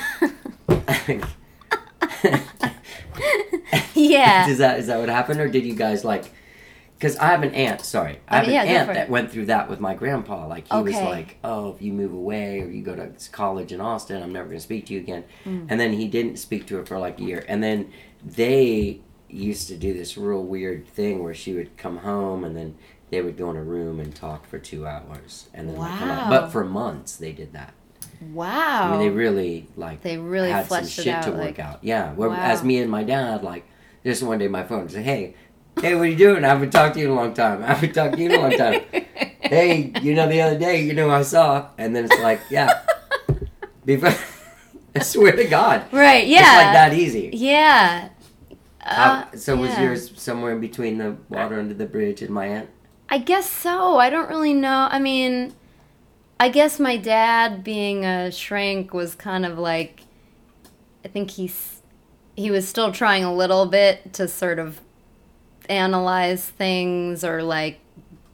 Yeah. Is that is that what happened, or did you guys like? Because I have an aunt. Sorry, I have Oh, yeah, an go aunt for that it. went through that with my grandpa. Like he was Okay. like, "Oh, if you move away or you go to college in Austin, I'm never going to speak to you again." Mm. And then he didn't speak to her for like a year, and then they used to do this real weird thing where she would come home and then they would go in a room and talk for two hours, and then like, come out. Wow. But for months they did that. Wow. I mean, they really like They really had some fleshed it shit out, to work like- out. Yeah. Whereas Wow. me and my dad, like, just one day my phone would say, "Hey, hey, what are you doing? I haven't talked to you in a long time. I haven't talked to you in a long time. Hey, you know, the other day, you know, I saw." And then it's like, yeah, before, I swear to God, Right. Yeah. it's like that easy. Yeah. How, Uh, so was yeah. yours somewhere in between the water under the bridge and my aunt? I guess so. I don't really know. I mean, I guess my dad being a shrink was kind of like, I think he's, he was still trying a little bit to sort of analyze things or like,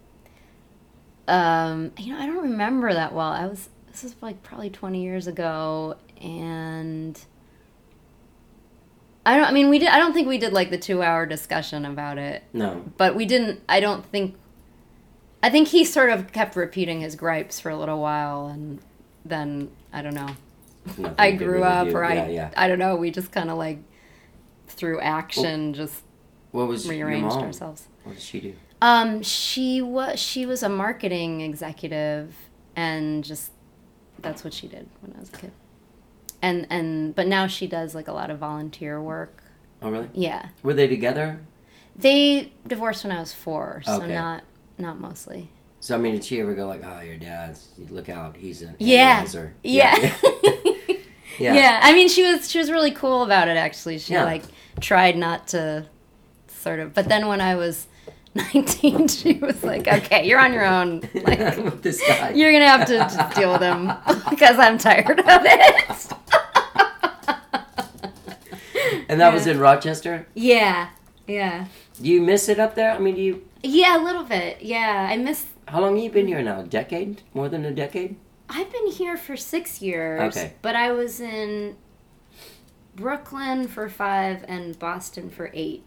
um, you know, I don't remember that well. I was, this was like probably twenty years ago, and I don't, I mean, we did, I don't think we did like the two hour discussion about it. No. But we didn't, I don't think, I think he sort of kept repeating his gripes for a little while, and then, I don't know, Nothing I you could grew really up, do. or yeah, I, yeah. I don't know, we just kind of like, through action, just What was your rearranged mom? ourselves. What did she do? Um, she was, she was a marketing executive, and just, that's what she did when I was a kid. And, and, but now she does like a lot of volunteer work. Oh, really? Yeah. Were they together? They divorced when I was four, so Okay. not, not mostly. So, I mean, did she ever go like, "Oh, your dad's, you look out, he's an Yeah. analyzer." Yeah. Yeah. Yeah. I mean, she was she was really cool about it. Actually, she Yeah. like tried not to sort of. But then when I was nineteen, she was like, "Okay, you're on your own. Like, With this guy. you're gonna have to just deal with him because I'm tired of it." And that was in Rochester? Yeah. Yeah. Do you miss it up there? I mean, do you... Yeah, a little bit. Yeah, I miss. How long have you been here now? A decade? More than a decade? I've been here for six years. Okay. But I was in Brooklyn for five and Boston for eight.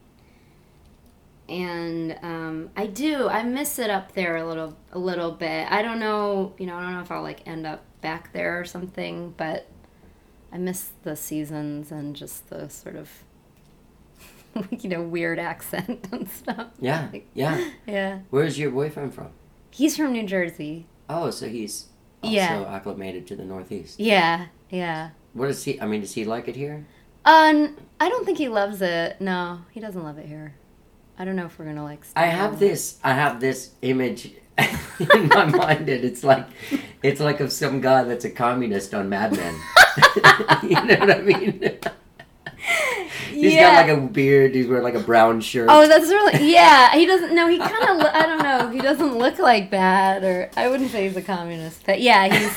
And um, I do. I miss it up there a little, a little bit. I don't know. You know, I don't know if I'll like end up back there or something. But I miss the seasons and just the sort of, you know, weird accent and stuff. Yeah, Like, yeah. yeah. Where's your boyfriend from? He's from New Jersey. Oh, so he's also Yeah. acclimated to the Northeast. Yeah, yeah. What does he, I mean, does he like it here? Um, I don't think he loves it. No, he doesn't love it here. I don't know if we're gonna like. I stay have here. this, I have this image in my mind, and it's like, it's like of some guy that's a communist on Mad Men. You know what I mean? He's Yeah. got like a beard. He's wearing like a brown shirt. Oh, that's really yeah. He doesn't. No, he kind of. Lo- I don't know. He doesn't look like that, or I wouldn't say he's a communist, but yeah, he's.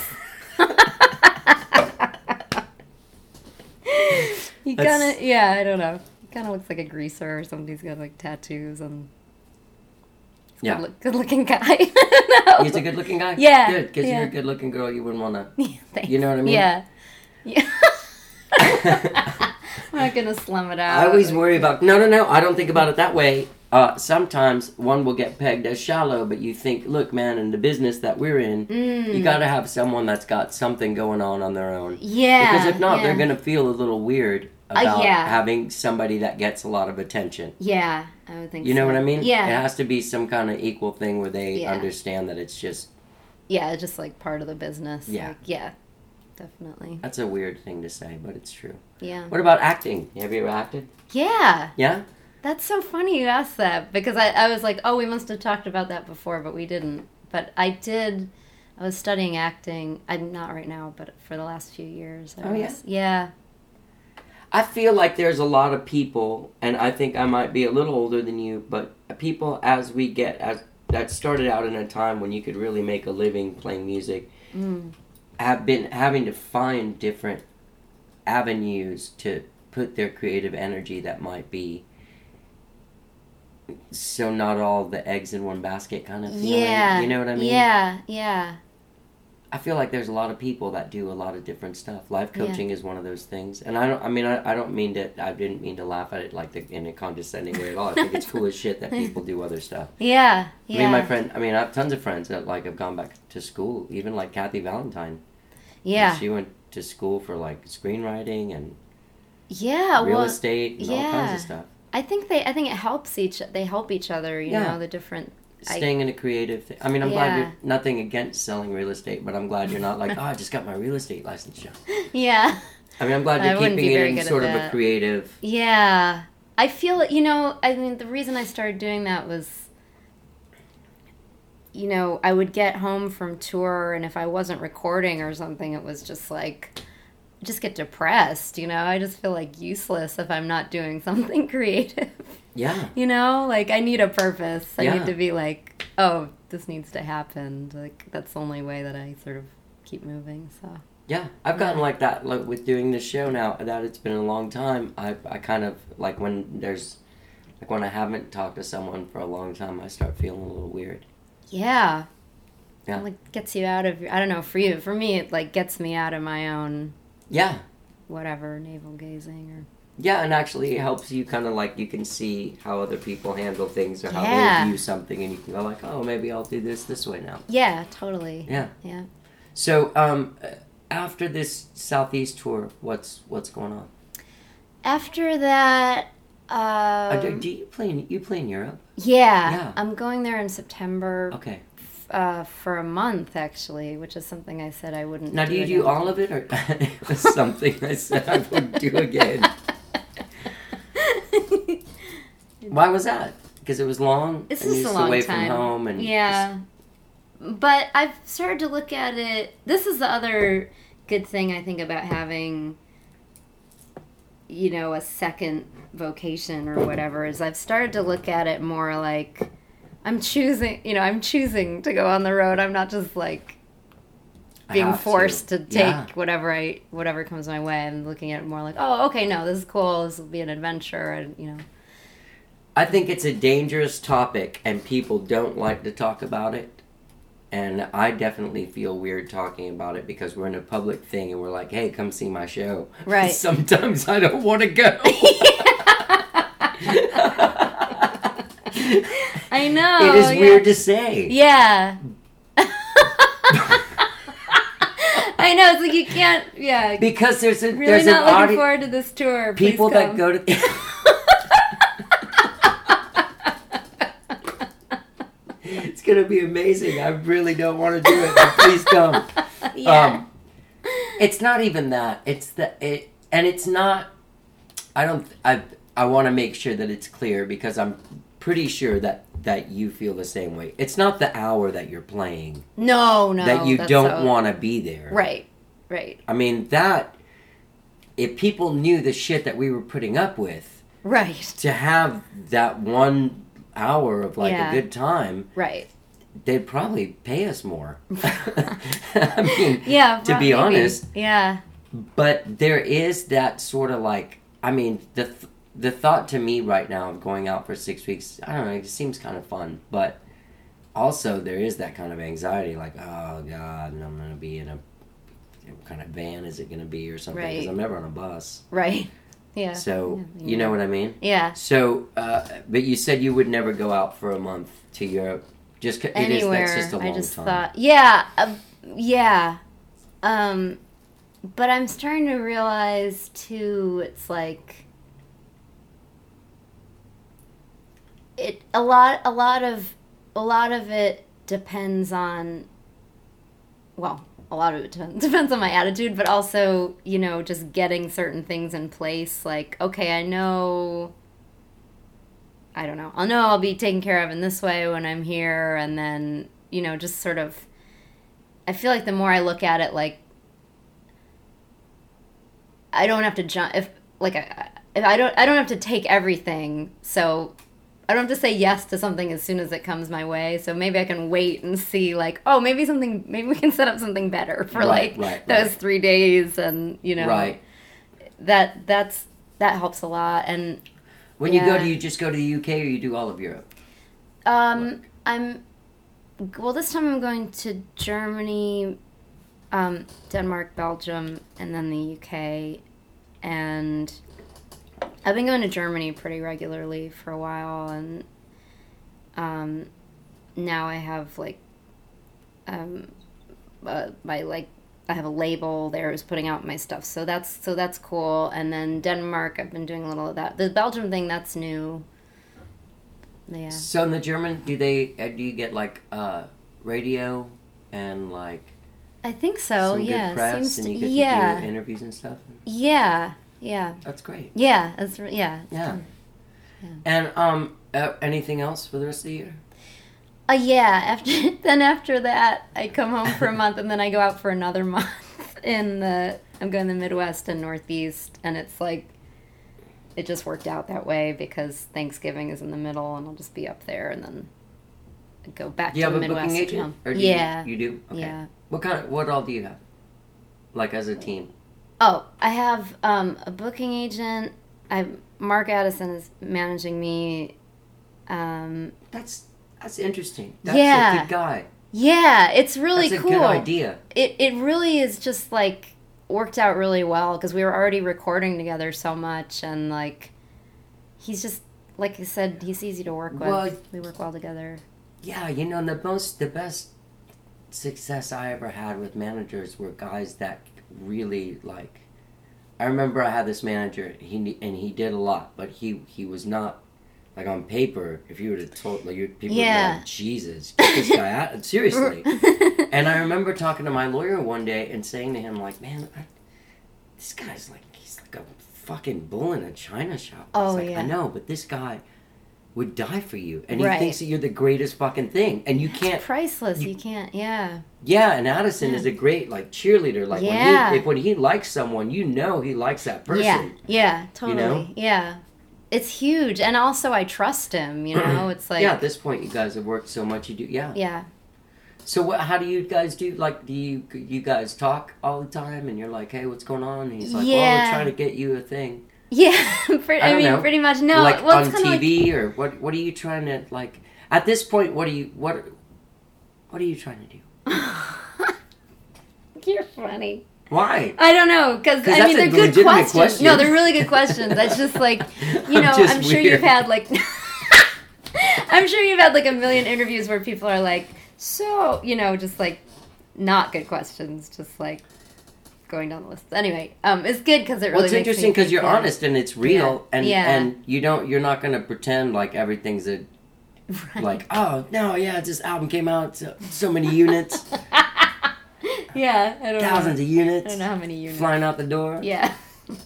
he kind That's- of. Yeah, I don't know. He kind of looks like a greaser or something. He's got like tattoos and. yeah. Good, look, good-looking guy. No. He's a good-looking guy. Yeah, Good, because yeah. you're a good-looking girl. You wouldn't want to. Yeah, thanks. You know what I mean? Yeah. Yeah. I'm not gonna slum it out. I always worry about. No, no, no. I don't think about it that way. Uh, sometimes one will get pegged as shallow, but you think, look, man, in the business that we're in, Mm. you got to have someone that's got something going on on their own. Yeah. Because if not, yeah. they're going to feel a little weird about yeah. having somebody that gets a lot of attention. Yeah, I would think. You know so. what I mean? Yeah. It has to be some kind of equal thing where they Yeah. understand that it's just. Yeah, just like part of the business. Yeah. Like, yeah. Definitely. That's a weird thing to say, but it's true. Yeah. What about acting? Have you ever acted? Yeah. Yeah? That's so funny you asked that because I, I was like, oh, we must have talked about that before, but we didn't. But I did. I was studying acting. I'm not right now, but for the last few years. I Oh, yeah? was. Yeah. I feel like there's a lot of people, and I think I might be a little older than you, but people as we get, as that started out in a time when you could really make a living playing music, Mm. have been having to find different avenues to put their creative energy that might be so not all the eggs in one basket kind of feeling. Yeah. You know what I mean? Yeah. Yeah. I feel like there's a lot of people that do a lot of different stuff. Life Yeah. coaching is one of those things, and I don't. I mean, I, I don't mean to. I didn't mean to laugh at it like the, in a condescending way at all. I think it's cool as shit that people do other stuff. Yeah. Yeah. I mean, my friend. I mean, I have tons of friends that like have gone back to school. Even like Kathy Valentine. Yeah. She went to school for like screenwriting and Yeah. real well, estate and all kinds yeah. of stuff. I think they. I think it helps each. They help each other. You Yeah. know, the different. I- Staying in a creative thing. I mean, I'm glad Yeah. you're nothing against selling real estate, but I'm glad you're not like, oh, I just got my real estate license, John. Yeah. I mean, I'm glad I you're wouldn't keeping be it very in good at sort of a that. creative. Yeah. I feel, you know, I mean, the reason I started doing that was, you know, I would get home from tour, and if I wasn't recording or something, it was just like, just get depressed, you know? I just feel like useless if I'm not doing something creative. Yeah. You know? Like, I need a purpose. I Yeah. need to be like, oh, this needs to happen. Like, that's the only way that I sort of keep moving, so. Yeah, I've gotten like that like with doing this show now. That it's been a long time. I I kind of like when there's like when I haven't talked to someone for a long time, I start feeling a little weird. Yeah. Yeah. It, like, gets you out of your, I don't know, for you. For me, it, like, gets me out of my own, Yeah, whatever, navel gazing or... yeah, and actually it helps you kind of like you can see how other people handle things or how Yeah. they view something, and you can go like, oh, maybe I'll do this this way now. Yeah, totally. Yeah. Yeah. So um, after this Southeast tour, what's what's going on? After that, um, Uh, do, do you play in, you play in Europe? yeah, Yeah. I'm going there in September Okay. uh, for a month, actually, which is something I said I wouldn't Now, do do you again. do all of it, or it was something I said I would do again? Why was that? Because it was long. It's and just you a was long away time. from home, and yeah. But I've started to look at it. This is the other good thing I think about having, you know, a second vocation or whatever, is I've started to look at it more like I'm choosing, you know, I'm choosing to go on the road. I'm not just like I being have forced to, take Yeah. whatever I whatever comes my way. I'm looking at it more like, oh, okay, no, this is cool. This will be an adventure, and you know. I think it's a dangerous topic, and people don't like to talk about it. And I definitely feel weird talking about it because we're in a public thing, and we're like, "Hey, come see my show." Right. Sometimes I don't want to go. I know. It is yeah. weird to say. Yeah. I know, it's like you can't, yeah. Because there's a Really there's not an looking audience. forward to this tour. Please People that come. go to. It's gonna be amazing. I really don't want to do it, but please come. Yeah. Um, it's not even that. It's the it, and it's not. I don't. I I want to make sure that it's clear because I'm pretty sure that that you feel the same way. It's not the hour that you're playing no, no. that you that's don't so- want to be there. Right, right, I mean that. If people knew the shit that we were putting up with, right, to have that one hour of like Yeah. a good time, right. they'd probably pay us more. I mean, Yeah, to pro- be maybe. honest, Yeah, but there is that sort of like, I mean, the th- the thought to me right now of going out for six weeks, I don't know, it seems kind of fun, but also there is that kind of anxiety, like, oh God, I'm gonna be in a what kind of van is it gonna be or something? Because Right. I'm never on a bus. right. Yeah. So Yeah, you know what I mean? Yeah. So, uh, but you said you would never go out for a month to Europe. Just c- it is Anywhere. that's just a long I just time. thought, yeah, uh, yeah. Um, but I'm starting to realize too. It's like it a lot. A lot of a lot of it depends on. Well, a lot of it depends, depends on my attitude, but also, you know, just getting certain things in place. Like, okay, I know. I don't know. I'll know I'll be taken care of in this way when I'm here, and then, you know, just sort of. I feel like the more I look at it, like, I don't have to jump. If like, I, if I don't, I don't have to take everything. So, I don't have to say yes to something as soon as it comes my way. So maybe I can wait and see, like, oh, maybe something. Maybe we can set up something better for Right, like right, those right. three days, and you know, Right. that that's that helps a lot. And When you go, Yeah. do you just go to the U K or you do all of Europe? Um, I'm well. This time I'm going to Germany, um, Denmark, Belgium, and then the U K. And I've been going to Germany pretty regularly for a while, and um, now I have like um, uh, my like I have a label there who's putting out my stuff, so that's so that's cool. And then Denmark, I've been doing a little of that. The Belgium thing, that's new. Yeah. So in the German, do they uh, do you get like uh, radio and like I think so. some Yeah, good press seems and to, you get yeah, to do interviews and stuff? yeah, yeah, That's great. yeah. That's re- yeah. Yeah. And um, uh, anything else for the rest of the year? Uh, yeah. After then, after that, I come home for a month, and then I go out for another month in the. I'm going to the Midwest and Northeast, and it's like, it just worked out that way because Thanksgiving is in the middle, and I'll just be up there, and then go back Do you to have the a Midwest. booking and agent? come. Or do yeah. You, you do? Okay. Yeah. What kind of, what all do you have? Like as a team? Oh, I have um, a booking agent. I Mark Addison is managing me. Um, That's that's interesting. That's Yeah. a good guy. yeah, it's really That's a cool. good idea. It it really is just like worked out really well because we were already recording together so much, and like he's just like I said, he's easy to work with. Well- we work well together. Yeah, you know, the most, the best success I ever had with managers were guys that really like. I remember I had this manager. He and he did a lot, but he he was not like on paper. If you would have told like you- people would Yeah. be like, Jesus, get this guy out seriously. And I remember talking to my lawyer one day and saying to him like, man, I, this guy's like he's like a fucking bull in a china shop. I was Oh, like, yeah. I know, but this guy would die for you, and he Right. thinks that you're the greatest fucking thing, and you can't. Priceless. you- You, can't. Yeah. Yeah, and Addison Yeah. is a great like cheerleader. Like Yeah. when he if, when he likes someone, you know he likes that person. Yeah. Yeah. Totally. know? Yeah. It's huge, and also I trust him. You know, it's like yeah, at this point, you guys have worked so much. You do, yeah. yeah. So what? How do you guys do? Like, do you you guys talk all the time? And you're like, hey, what's going on? And he's like, well, Yeah. we're trying to get you a thing. Yeah, pretty, I I, don't mean, know. pretty much. No, like well, on it's kind T V of like, or what? What are you trying to like? At this point, what are you what? What are you trying to do? you're funny. Why? I don't know, because 'Cause I that's mean a they're good legitimate questions. question. No, they're really good questions. That's just like, you I'm know, just I'm sure weird. you've had like, I'm sure you've had like a million interviews where people are like, so, you know, just like, not good questions, just like, going down the list. Anyway, um, it's good because it really Well, it's makes interesting me because think, you're yeah. honest and it's real, Yeah. and Yeah. and you don't you're not gonna pretend like everything's a Right. like oh no yeah this album came out so, so many units Yeah, I don't thousands know. of units I don't know how many units. flying out the door. Yeah.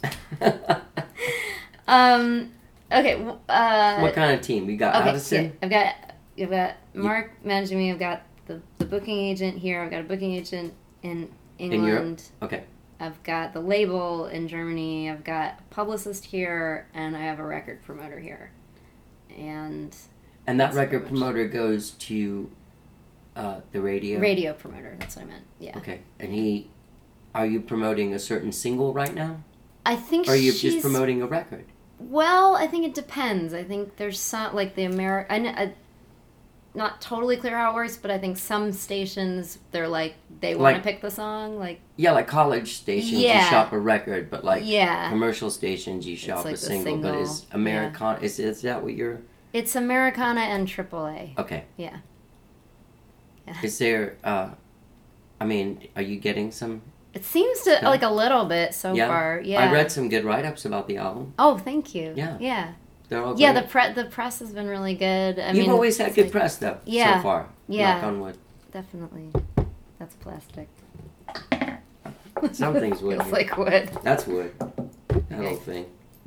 um. Okay. w- Uh, What kind of team you got? Okay, Addison. yeah, I've got I've got Mark managing me. I've got the, the booking agent here. I've got a booking agent in England. Europe? Okay. I've got the label in Germany. I've got a publicist here, and I have a record promoter here. And And that That's record pretty much- promoter goes to uh, the radio. radio promoter. That's what I meant. Yeah. Okay, and he, are you promoting a certain single right now, I think or are you she's, just promoting a record? Well, I think it depends. I think there's some like the Ameri- I, kn- I not totally clear how it works, but I think some stations they're like they want to Like- pick the song. Like Yeah, like college stations, you Yeah. shop a record, but like Yeah. commercial stations, you shop like a the single. But single, is Americana? Is is that what you're? it's Americana and triple A. Okay. Yeah. Is there? uh I mean, are you getting some? It seems to Yeah. like a little bit so yeah. far. Yeah. I read some good write-ups about the album. Oh, thank you. Yeah. Yeah. They're all Yeah, great. the pre- the press has been really good. I You've mean, always had it's good like- press though. Yeah. So far. Yeah. Knock on wood. Definitely. That's plastic. Something's wood. Feels here. like wood. That's wood. That Okay. whole thing.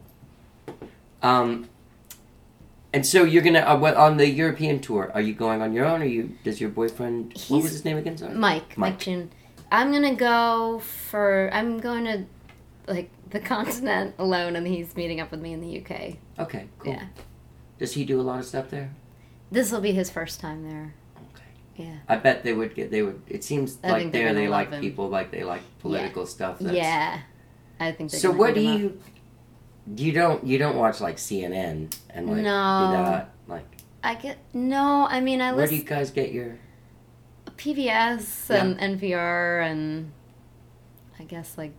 Um, and so you're gonna uh, what, on the European tour? Are you going on your own? Or you? Does your boyfriend? what He's- was his name again? Sorry. Mike. Mike Mike. June. I'm gonna go for. I'm going to like the continent alone, and he's meeting up with me in the U K. Okay. Cool. Yeah. Does he do a lot of stuff there? This will be his first time there. Okay. Yeah. I bet they would get. They would. It seems I like think they're there they gonna like love him. people like they like political stuff. That's, Yeah. I think. they're So gonna what do eat him up. you? You don't. You don't watch like C N N and like No. do that. Like I get no. I mean, I where do listen you guys get your? P B S and N P R and I guess like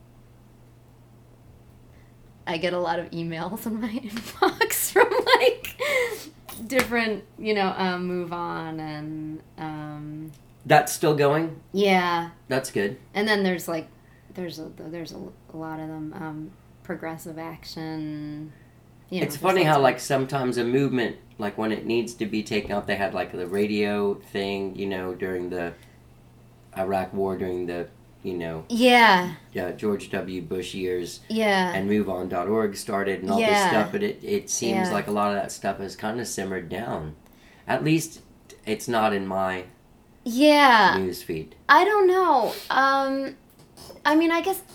I get a lot of emails in my inbox from like different, you know, um, Move On and um, That's still going. yeah, That's good. and then there's like there's a, there's a, a lot of them um, Progressive Action. You know, It's there's funny lots how of- like sometimes a movement, like when it needs to be taken out, they had like the radio thing, you know, during the Iraq War, during the, you know, yeah uh, George W. Bush years, yeah and move on dot org started and all this Yeah. stuff, but it, it seems Yeah. like a lot of that stuff has kind of simmered down. At least it's not in my yeah. news feed. I don't know. Um, I mean, I guess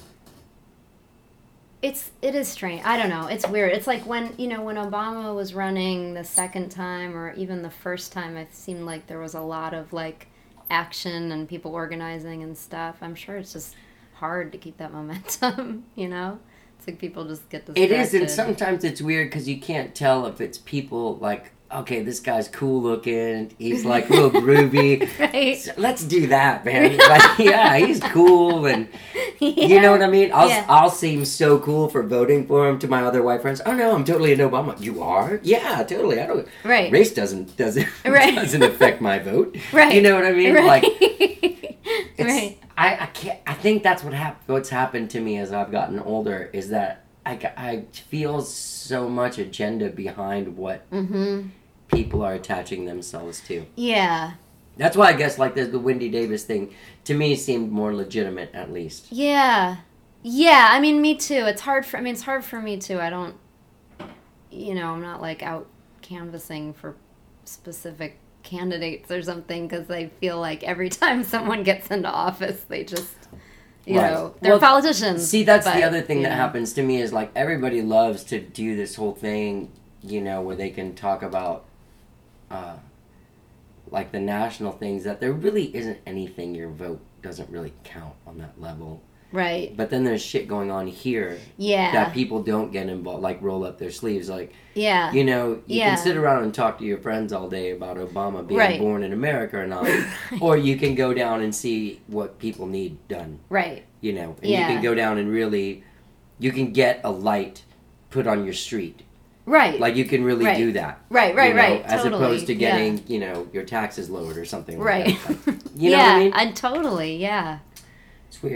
it's it is strange. I don't know. It's weird. It's like when you know when Obama was running the second time, or even the first time. It seemed like there was a lot of like action and people organizing and stuff. I'm sure it's just hard to keep that momentum. You know, it's like people just get distracted. It is, and sometimes it's weird because you can't tell if it's people like, okay, this guy's cool looking, he's like real groovy. Right. So let's do that, man. Like, yeah, he's cool, and you know what I mean. I'll Yeah. I'll seem so cool for voting for him to my other white friends. Oh no, I'm totally an Obama. You are? Yeah, totally. I don't. Right. Race doesn't doesn't Right. doesn't affect my vote. Right. You know what I mean? Right. Like, it's, right. I I can't. I think that's what hap- What's happened to me as I've gotten older is that I I feel so much agenda behind what. Mm-hmm. People are attaching themselves to. Yeah. That's why I guess like the, the Wendy Davis thing to me seemed more legitimate at least. Yeah. Yeah, I mean, me too. It's hard for, I mean, it's hard for me too. I don't, you know, I'm not like out canvassing for specific candidates or something because I feel like every time someone gets into office, they just, you Right. know, they're Well, politicians. See, that's but, the other thing you that know. happens to me is like everybody loves to do this whole thing, you know, where they can talk about uh, like the national things that there really isn't anything. Your vote doesn't really count on that level. Right. But then there's shit going on here Yeah. that people don't get involved, like roll up their sleeves. Like, Yeah. you know, you Yeah. can sit around and talk to your friends all day about Obama being Right. born in America or not. Or you can go down and see what people need done, Right. you know. And Yeah. you can go down and really, you can get a light put on your street. Right. Like, you can really Right. do that. Right, right, you know, right. As Totally. opposed to Yeah. getting, you know, your taxes lowered or something like Right. that. Like, you know yeah, what I mean? I totally, yeah. It's weird.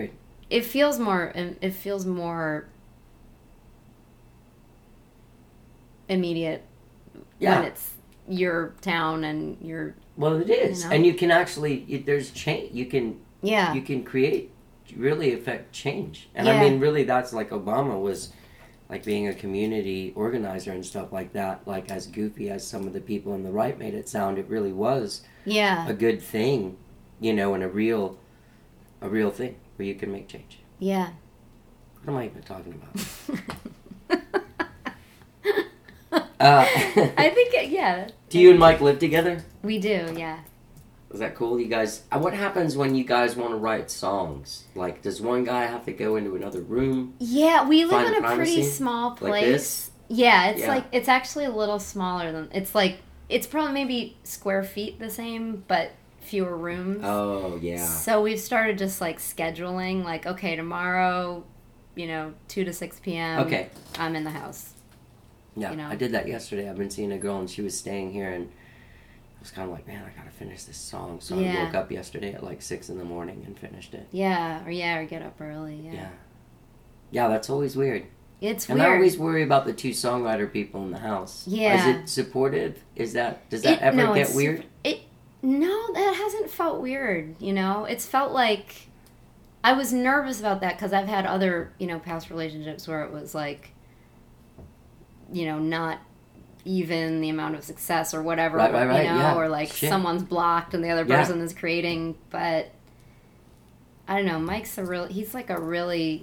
it feels more. It feels more immediate Yeah. when it's your town and your Well, it is, You know? and you can actually you, there's change. You can yeah you can create really affect change, and I Yeah. mean, really, that's like Obama was like being a community organizer and stuff like that. Like as goofy as some of the people on the right made it sound, it really was yeah a good thing, you know, and a real a real thing where you can make change. yeah. What am I even talking about? uh, I think it, yeah do you and Mike live together? we do yeah. Is that cool? You guys, uh, what happens when you guys want to write songs? Like, does one guy have to go into another room? Yeah, we live Find in a pretty privacy? small Like place. this? Yeah, it's Yeah. like it's actually a little smaller than it's like it's probably maybe square feet the same, but fewer rooms. Oh, yeah. So we've started just like scheduling, like okay, tomorrow, you know, two to six p.m. Okay. I'm in the house. Yeah, you know. I did that yesterday. I've been seeing a girl and she was staying here and I was kind of like, man, I gotta finish this song. So I Yeah. woke up yesterday at like six in the morning and finished it. Yeah, or yeah, or get up early. Yeah, Yeah. Yeah, that's always weird. it's And weird. I always worry about the two songwriter people in the house. Yeah. Is it supportive? Is that, does that It- ever no, get it's weird? super- It no, that hasn't felt weird. You know, it's felt like I was nervous about that because I've had other you know past relationships where it was like, you know, not even the amount of success or whatever, Right, right, right, you know, yeah. or like Shit. someone's blocked and the other Yeah. person is creating, but I don't know. Mike's a real. He's like a really.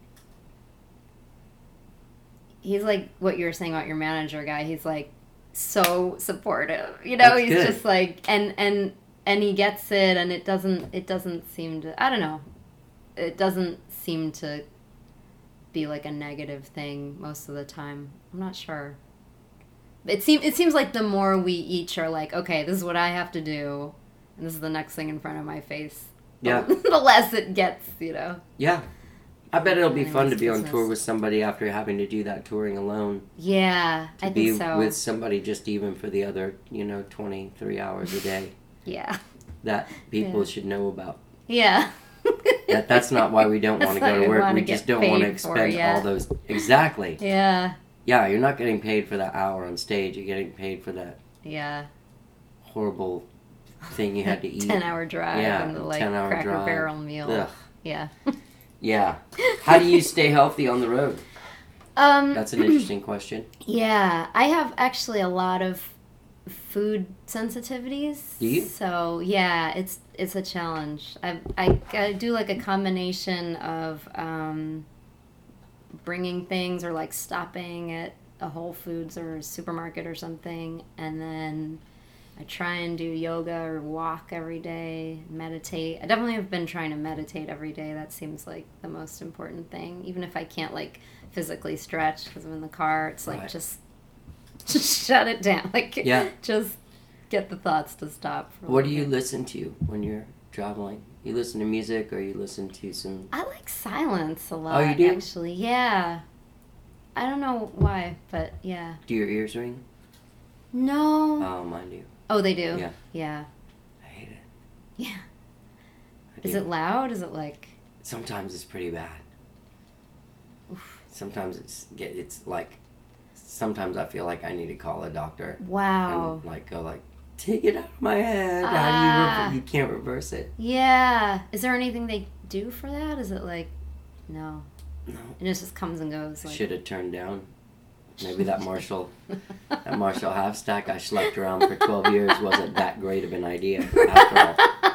He's like what you were saying about your manager guy. He's like so supportive. You know, That's he's good. just like and and and he gets it, and it doesn't it doesn't seem to. I don't know. It doesn't seem to be like a negative thing most of the time. I'm not sure. It seems it seems like the more we each are like, okay, this is what I have to do, and this is the next thing in front of my face. Yeah. the less it gets, you know. Yeah. I bet it'll be fun to Anyways, be on business. tour with somebody after having to do that touring alone. Yeah, To I be think so. with somebody just even for the other, you know, twenty-three hours a day Yeah, that people Yeah. should know about. yeah. That That's not why we don't That's want to not go to what we work. wanna We get just don't want to paid for, expend yeah. all those. Exactly. Yeah, Yeah, you're not getting paid for that hour on stage. You're getting paid for that yeah. horrible thing you had to eat. Ten-hour drive Yeah, and the like ten-hour Cracker drive. Barrel meal. Ugh. Yeah. Yeah. How do you stay healthy on the road? Um. That's an interesting question. Yeah, I have actually a lot of food sensitivities. Do you? So yeah, it's it's a challenge. I I gotta do like a combination of um, bringing things or like stopping at a Whole Foods or a supermarket or something, and then I try and do yoga or walk every day, meditate. I definitely have been trying to meditate every day. That seems like the most important thing. Even if I can't like physically stretch because I'm in the car, it's like Right. just just shut it down. Like Yeah. just get the thoughts to stop. For a What do little you bit. listen to when you're traveling? You listen to music or you listen to some... I like silence a lot. Oh, you do? Actually, yeah. I don't know why, but yeah. Do your ears ring? No. Oh, mine do. Oh, they do. Yeah. Yeah. I hate it. Yeah. I Is do. it loud? Is it like? Sometimes it's pretty bad. Sometimes it's get it's like sometimes I feel like I need to call a doctor Wow. and like go like take it out of my head. How do you Ah. rever- you can't reverse it. Yeah. Is there anything they do for that? Is it like, no, No, and it just comes and goes? Like, should have turned down. Maybe that Marshall that Marshall half stack I schlepped around for twelve years wasn't that great of an idea after all.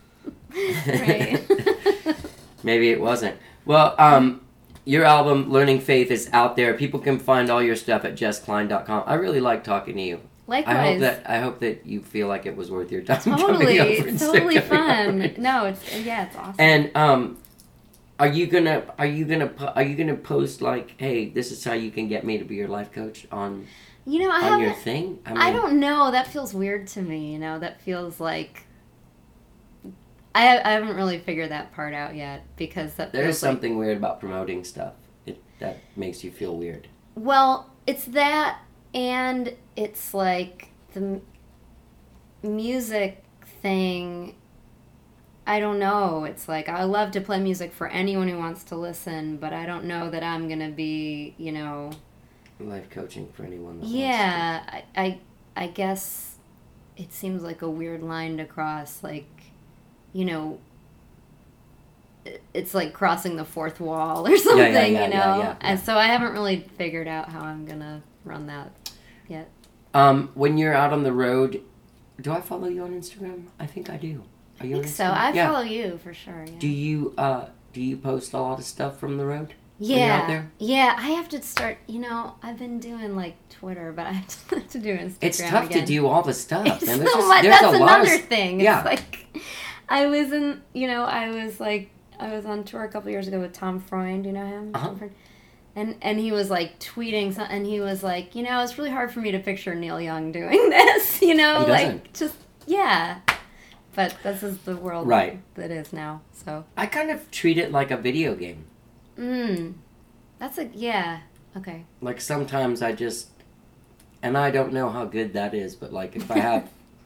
Right. Maybe it wasn't. Well, um, your album "Learning Faith" is out there. People can find all your stuff at jess klein dot com. I really like talking to you. Likewise. I hope that I hope that you feel like it was worth your time. coming Totally. over and It's totally sticking fun. around. No, it's yeah, it's awesome. And um, are you gonna are you gonna po- are you gonna post like, hey, this is how you can get me to be your life coach on you know, I on your haven't. thing? I don't know. That feels weird to me. You know, that feels like. I, I haven't really figured that part out yet because that There's feels like- something weird about promoting stuff. It that makes you feel weird. Well, it's that, and it's like the m- music thing. I don't know. It's like, I love to play music for anyone who wants to listen, but I don't know that I'm going to be, you know... Life coaching for anyone that Yeah, I, I, I guess it seems like a weird line to cross, like, you know... It's like crossing the fourth wall or something, yeah, yeah, you know? yeah, yeah, yeah. And so I haven't really figured out how I'm going to run that yet. Um, when you're out on the road, do I follow you on Instagram? I think I do. Are you I on think so. Instagram? I Yeah. follow you for sure, yeah. Do you, uh, do you post a lot of stuff from the road? When you're Yeah, out there? yeah. I have to start. You know, I've been doing like Twitter, but I have to, to do Instagram. It's tough again. to do all the stuff, It's man. There's so just, much- there's that's a lot another of, thing. It's Yeah. like I was in. You know, I was like I was on tour a couple years ago with Tom Freund. You know him? Uh-huh. Tom Freund? And and he was like tweeting, some, and he was like, you know, it's really hard for me to picture Neil Young doing this. You know, He like doesn't. just yeah. But this is the world Right. that is now. So. I kind of treat it like a video game. Mm. That's a yeah. Okay. Like sometimes I just, and I don't know how good that is, but like if I have,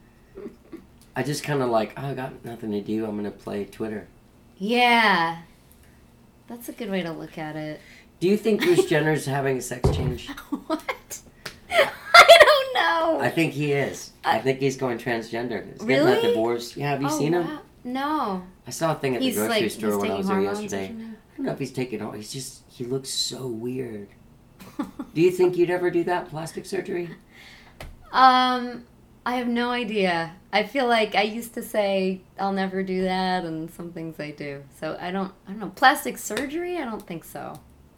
I just kind of like, oh, I got nothing to do, I'm gonna play Twitter. Yeah. That's a good way to look at it. Do you think Bruce Jenner's having a sex change? What? I don't know. I think he is. I think he's going transgender. He's getting Really? that divorce. Yeah, have you Oh, seen him? wow. No. I saw a thing at the He's grocery like store he's when I taking was there hormones or yesterday. something? I don't know if he's taking all. He's just, he looks so weird. Do you think you'd ever do that, plastic surgery? Um, I have no idea. I feel like I used to say I'll never do that, and some things I do. So I don't. I don't know. Plastic surgery? I don't think so.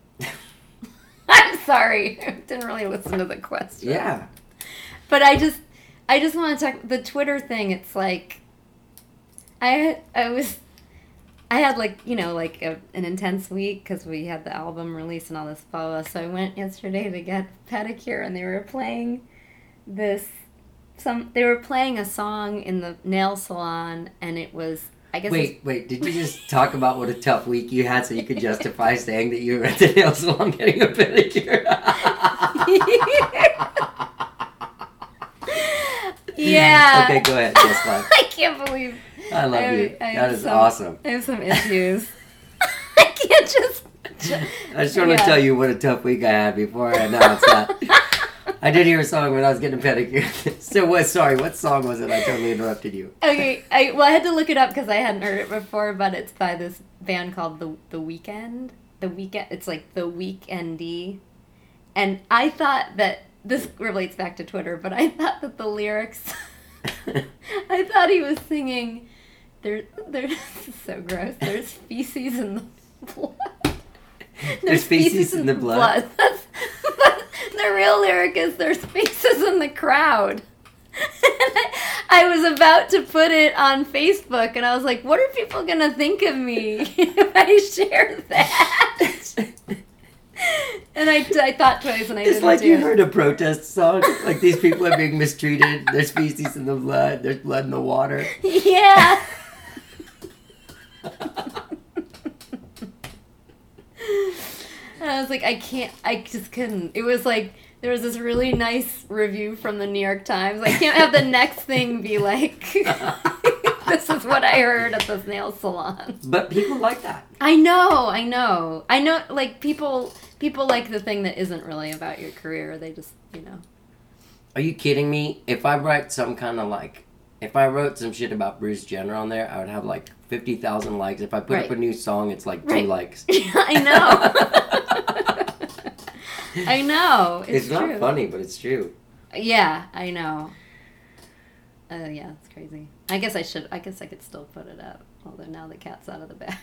I'm sorry. I didn't really listen to the question. Yeah. But I just, I just want to talk the Twitter thing. It's like, I, I was, I had like you know like a, an intense week because we had the album release and all this blah blah. So I went yesterday to get a pedicure, and they were playing this, some they were playing a song in the nail salon, and it was I guess Wait, wait, did you just talk about what a tough week you had so you could justify saying that you were at the nail salon getting a pedicure? yeah. Okay, go ahead. Yes, fine. I can't believe. I love I- you. I That have is some- awesome. I have some issues. I can't just. I just want to Yeah. tell you what a tough week I had before I announced that. I did hear a song when I was getting a pedicure. So what? Sorry, what song was it? I totally interrupted you. Okay, I well I had to look it up because I hadn't heard it before, but it's by this band called the The Weekend. The Weekend. It's like The Weekendy, and I thought that this relates back to Twitter, but I thought that the lyrics. I thought he was singing. There, there's this is so gross. There's feces in the blood. There's feces in the blood. That's, but the real lyric is there's faces in the crowd. I, I was about to put it on Facebook, and I was like, what are people going to think of me if I share that? And I, I thought twice, and I It's didn't like do you it. heard a protest song. Like these people are being mistreated. There's feces in the blood. There's blood in the water. Yeah. And I was like, I can't, I just couldn't. It was like, there was this really nice review from the New York Times. I can't have the next thing be like, this is what I heard at this nail salon. But people like that. I know, I know. I know, like, people, people like the thing that isn't really about your career. They just, you know. Are you kidding me? If I write some kind of like, if I wrote some shit about Bruce Jenner on there, I would have like fifty thousand likes. If I put Right. up a new song, it's like two Right. likes. I know. I know. It's, It's, not true. funny, but it's true. Yeah, I know. Uh, yeah, it's crazy. I guess I should. I guess I could still put it up. Although now the cat's out of the bag.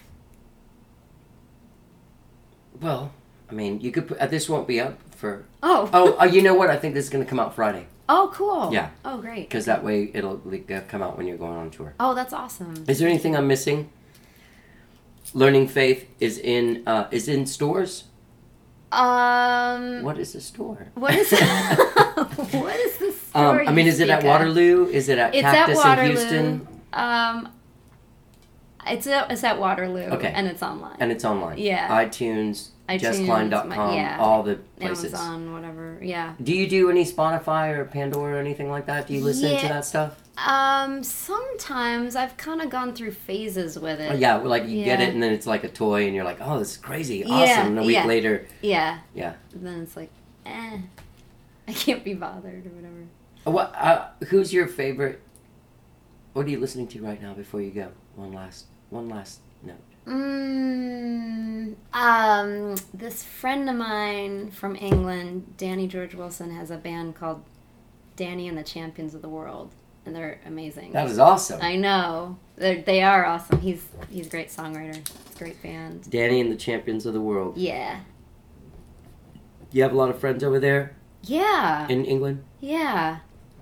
Well, I mean, you could put, uh, this won't be up for, Oh. oh, uh, you know what? I think this is going to come out Friday. Oh, cool. Yeah. Oh, great. Because that way it'll like, uh, come out when you're going on tour. Oh, that's awesome. Is there anything I'm missing? Learning Faith is in, uh, is in stores? Um. What is a store? What is it? What is the Um, store? I mean, you is it at speak of? Waterloo? Is it at It's Cactus at Waterloo. in Houston? Um. It's at, it's at Waterloo. Okay. And it's online. And it's online. Yeah. iTunes, iTunes, jess klein dot com, my- yeah. all the places. Amazon, whatever. Yeah. Do you do any Spotify or Pandora or anything like that? Do you listen to Yeah. that stuff? Um, sometimes I've kind of gone through phases with it. Oh, yeah, like you get Yeah. it and then it's like a toy and you're like, oh, this is crazy, awesome. Yeah, And a week yeah. later, Yeah. yeah. And then it's like, eh, I can't be bothered or whatever. What? Uh, who's your favorite? What are you listening to right now before you go? One last, one last note. Mm, um, this friend of mine from England, Danny George Wilson, has a band called Danny and the Champions of the World, and they're amazing. That is awesome. I know. They're, they are awesome. He's he's a great songwriter. It's a great band. Danny and the Champions of the World. Yeah. You have a lot of friends over there Yeah. in England? Yeah.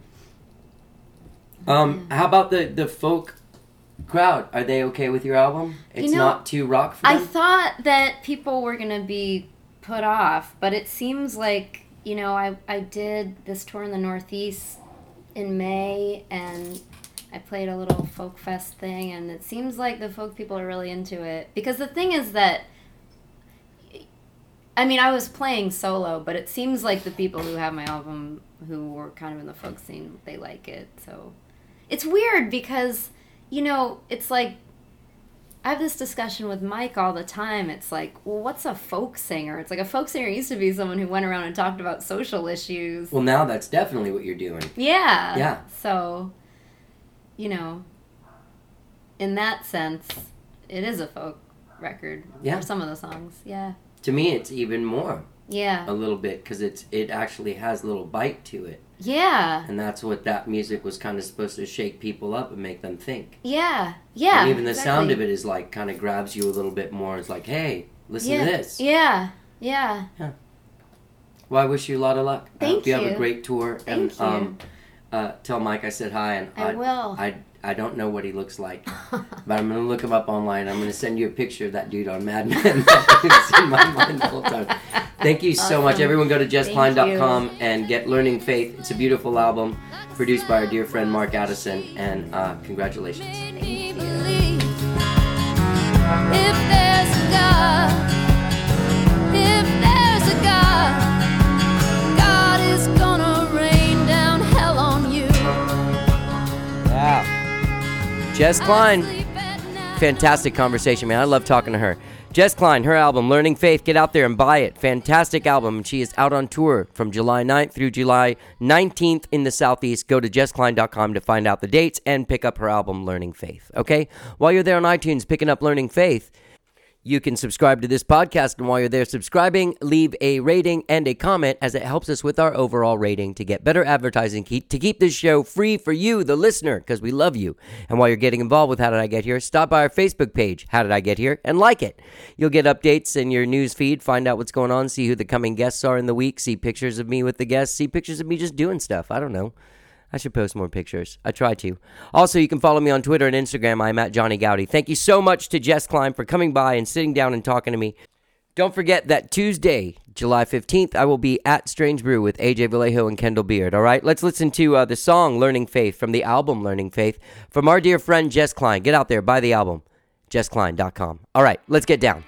Um, how about the, the folk crowd? Are they okay with your album? It's know, not too rock for I them? thought that people were going to be put off, but it seems like, you know, I, I did this tour in the Northeast in May, and I played a little folk fest thing, and it seems like the folk people are really into it. Because the thing is that, I mean, I was playing solo, but it seems like the people who have my album, who were kind of in the folk scene, they like it, so... It's weird because, you know, it's like, I have this discussion with Mike all the time. It's like, well, what's a folk singer? It's like a folk singer used to be someone who went around and talked about social issues. Well, now that's definitely what you're doing. Yeah. Yeah. So, you know, in that sense, it is a folk record Yeah. for some of the songs. Yeah. To me, it's even more, Yeah. a little bit, because it's it actually has a little bite to it. Yeah. And that's what that music was kind of supposed to shake people up and make them think. Yeah. Yeah. And even the exactly. sound of it is like, kind of grabs you a little bit more. It's like, hey, listen yeah. to this. Yeah. Yeah. Well, I wish you a lot of luck. I Thank hope you, have a you. great tour. Thank and you. um uh tell Mike I said hi, and I will. I I don't know what he looks like. But I'm gonna look him up online. I'm gonna send you a picture of that dude on Mad Men. It's in my mind the whole time. Thank you so much. Awesome. Everyone go to jess Thank klein dot com you. and get Learning Faith. It's a beautiful album produced by our dear friend Mark Addison, and uh, congratulations. Made me believe if there's a God, if there's a God, God is gonna rain down hell on you. Yeah. Jess Klein. Sleep at night. Fantastic conversation, man. I love talking to her. Jess Klein, her album, Learning Faith. Get out there and buy it. Fantastic album. And she is out on tour from July ninth through July nineteenth in the Southeast. Go to jess klein dot com to find out the dates and pick up her album, Learning Faith. Okay? While you're there on iTunes picking up Learning Faith, you can subscribe to this podcast, and while you're there subscribing, leave a rating and a comment, as it helps us with our overall rating to get better advertising, keep, to keep this show free for you, the listener, because we love you. And while you're getting involved with How Did I Get Here, stop by our Facebook page, How Did I Get Here, and like it. You'll get updates in your news feed, find out what's going on, see who the coming guests are in the week, see pictures of me with the guests, see pictures of me just doing stuff. I don't know. I should post more pictures. I try to. Also, you can follow me on Twitter and Instagram. I'm at Johnny Gowdy. Thank you so much to Jess Klein for coming by and sitting down and talking to me. Don't forget that Tuesday, July fifteenth, I will be at Strange Brew with A J Vallejo and Kendall Beard. All right, let's listen to uh, the song Learning Faith from the album Learning Faith from our dear friend Jess Klein. Get out there, buy the album, jess klein dot com. All right, let's get down.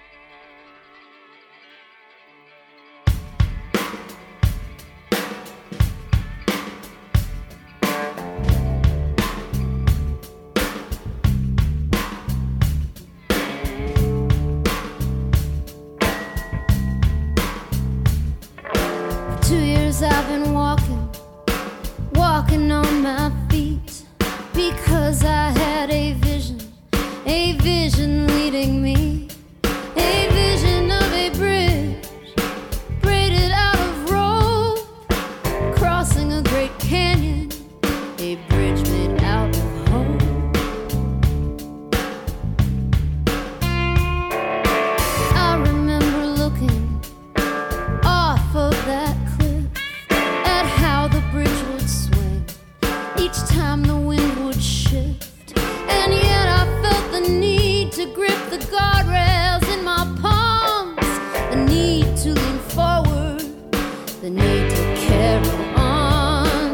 Two years I've been walking, walking on my feet, because I had a vision, a vision leading me, a vision of a bridge, braided out of rope, crossing a great canyon, a bridge made out of hope. I remember looking off of that cliff at how the bridge would swing each time the wind would shift, and yet I felt the need to grip the guardrails in my palms, the need to lean forward, the need to carry on.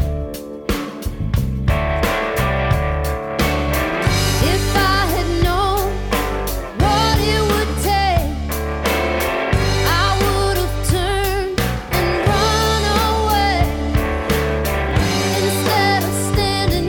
If I had known what it would take, I would have turned and run away, instead of standing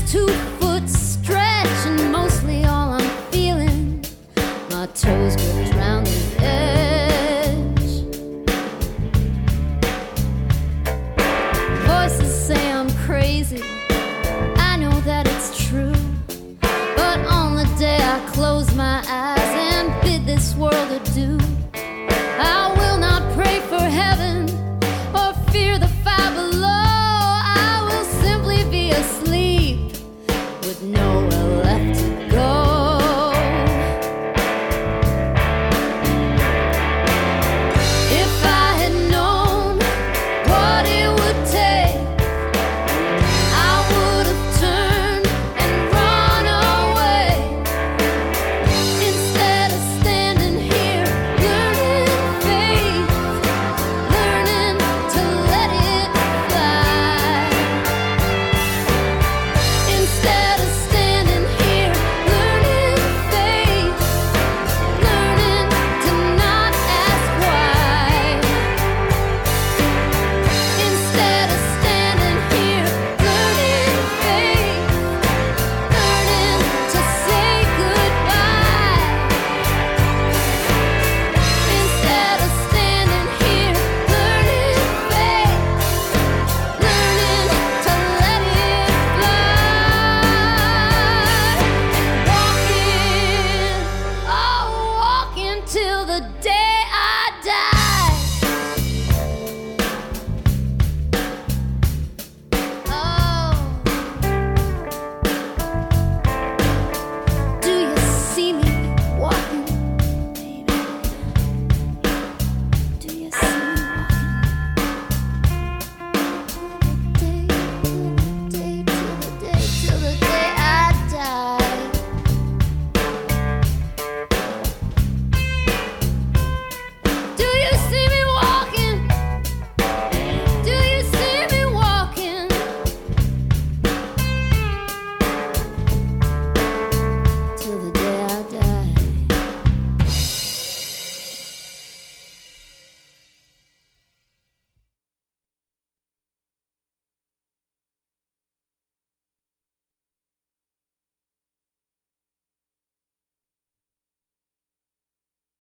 two foot stretch, and mostly all I'm feeling, my toes gripped round the edge. Voices say I'm crazy,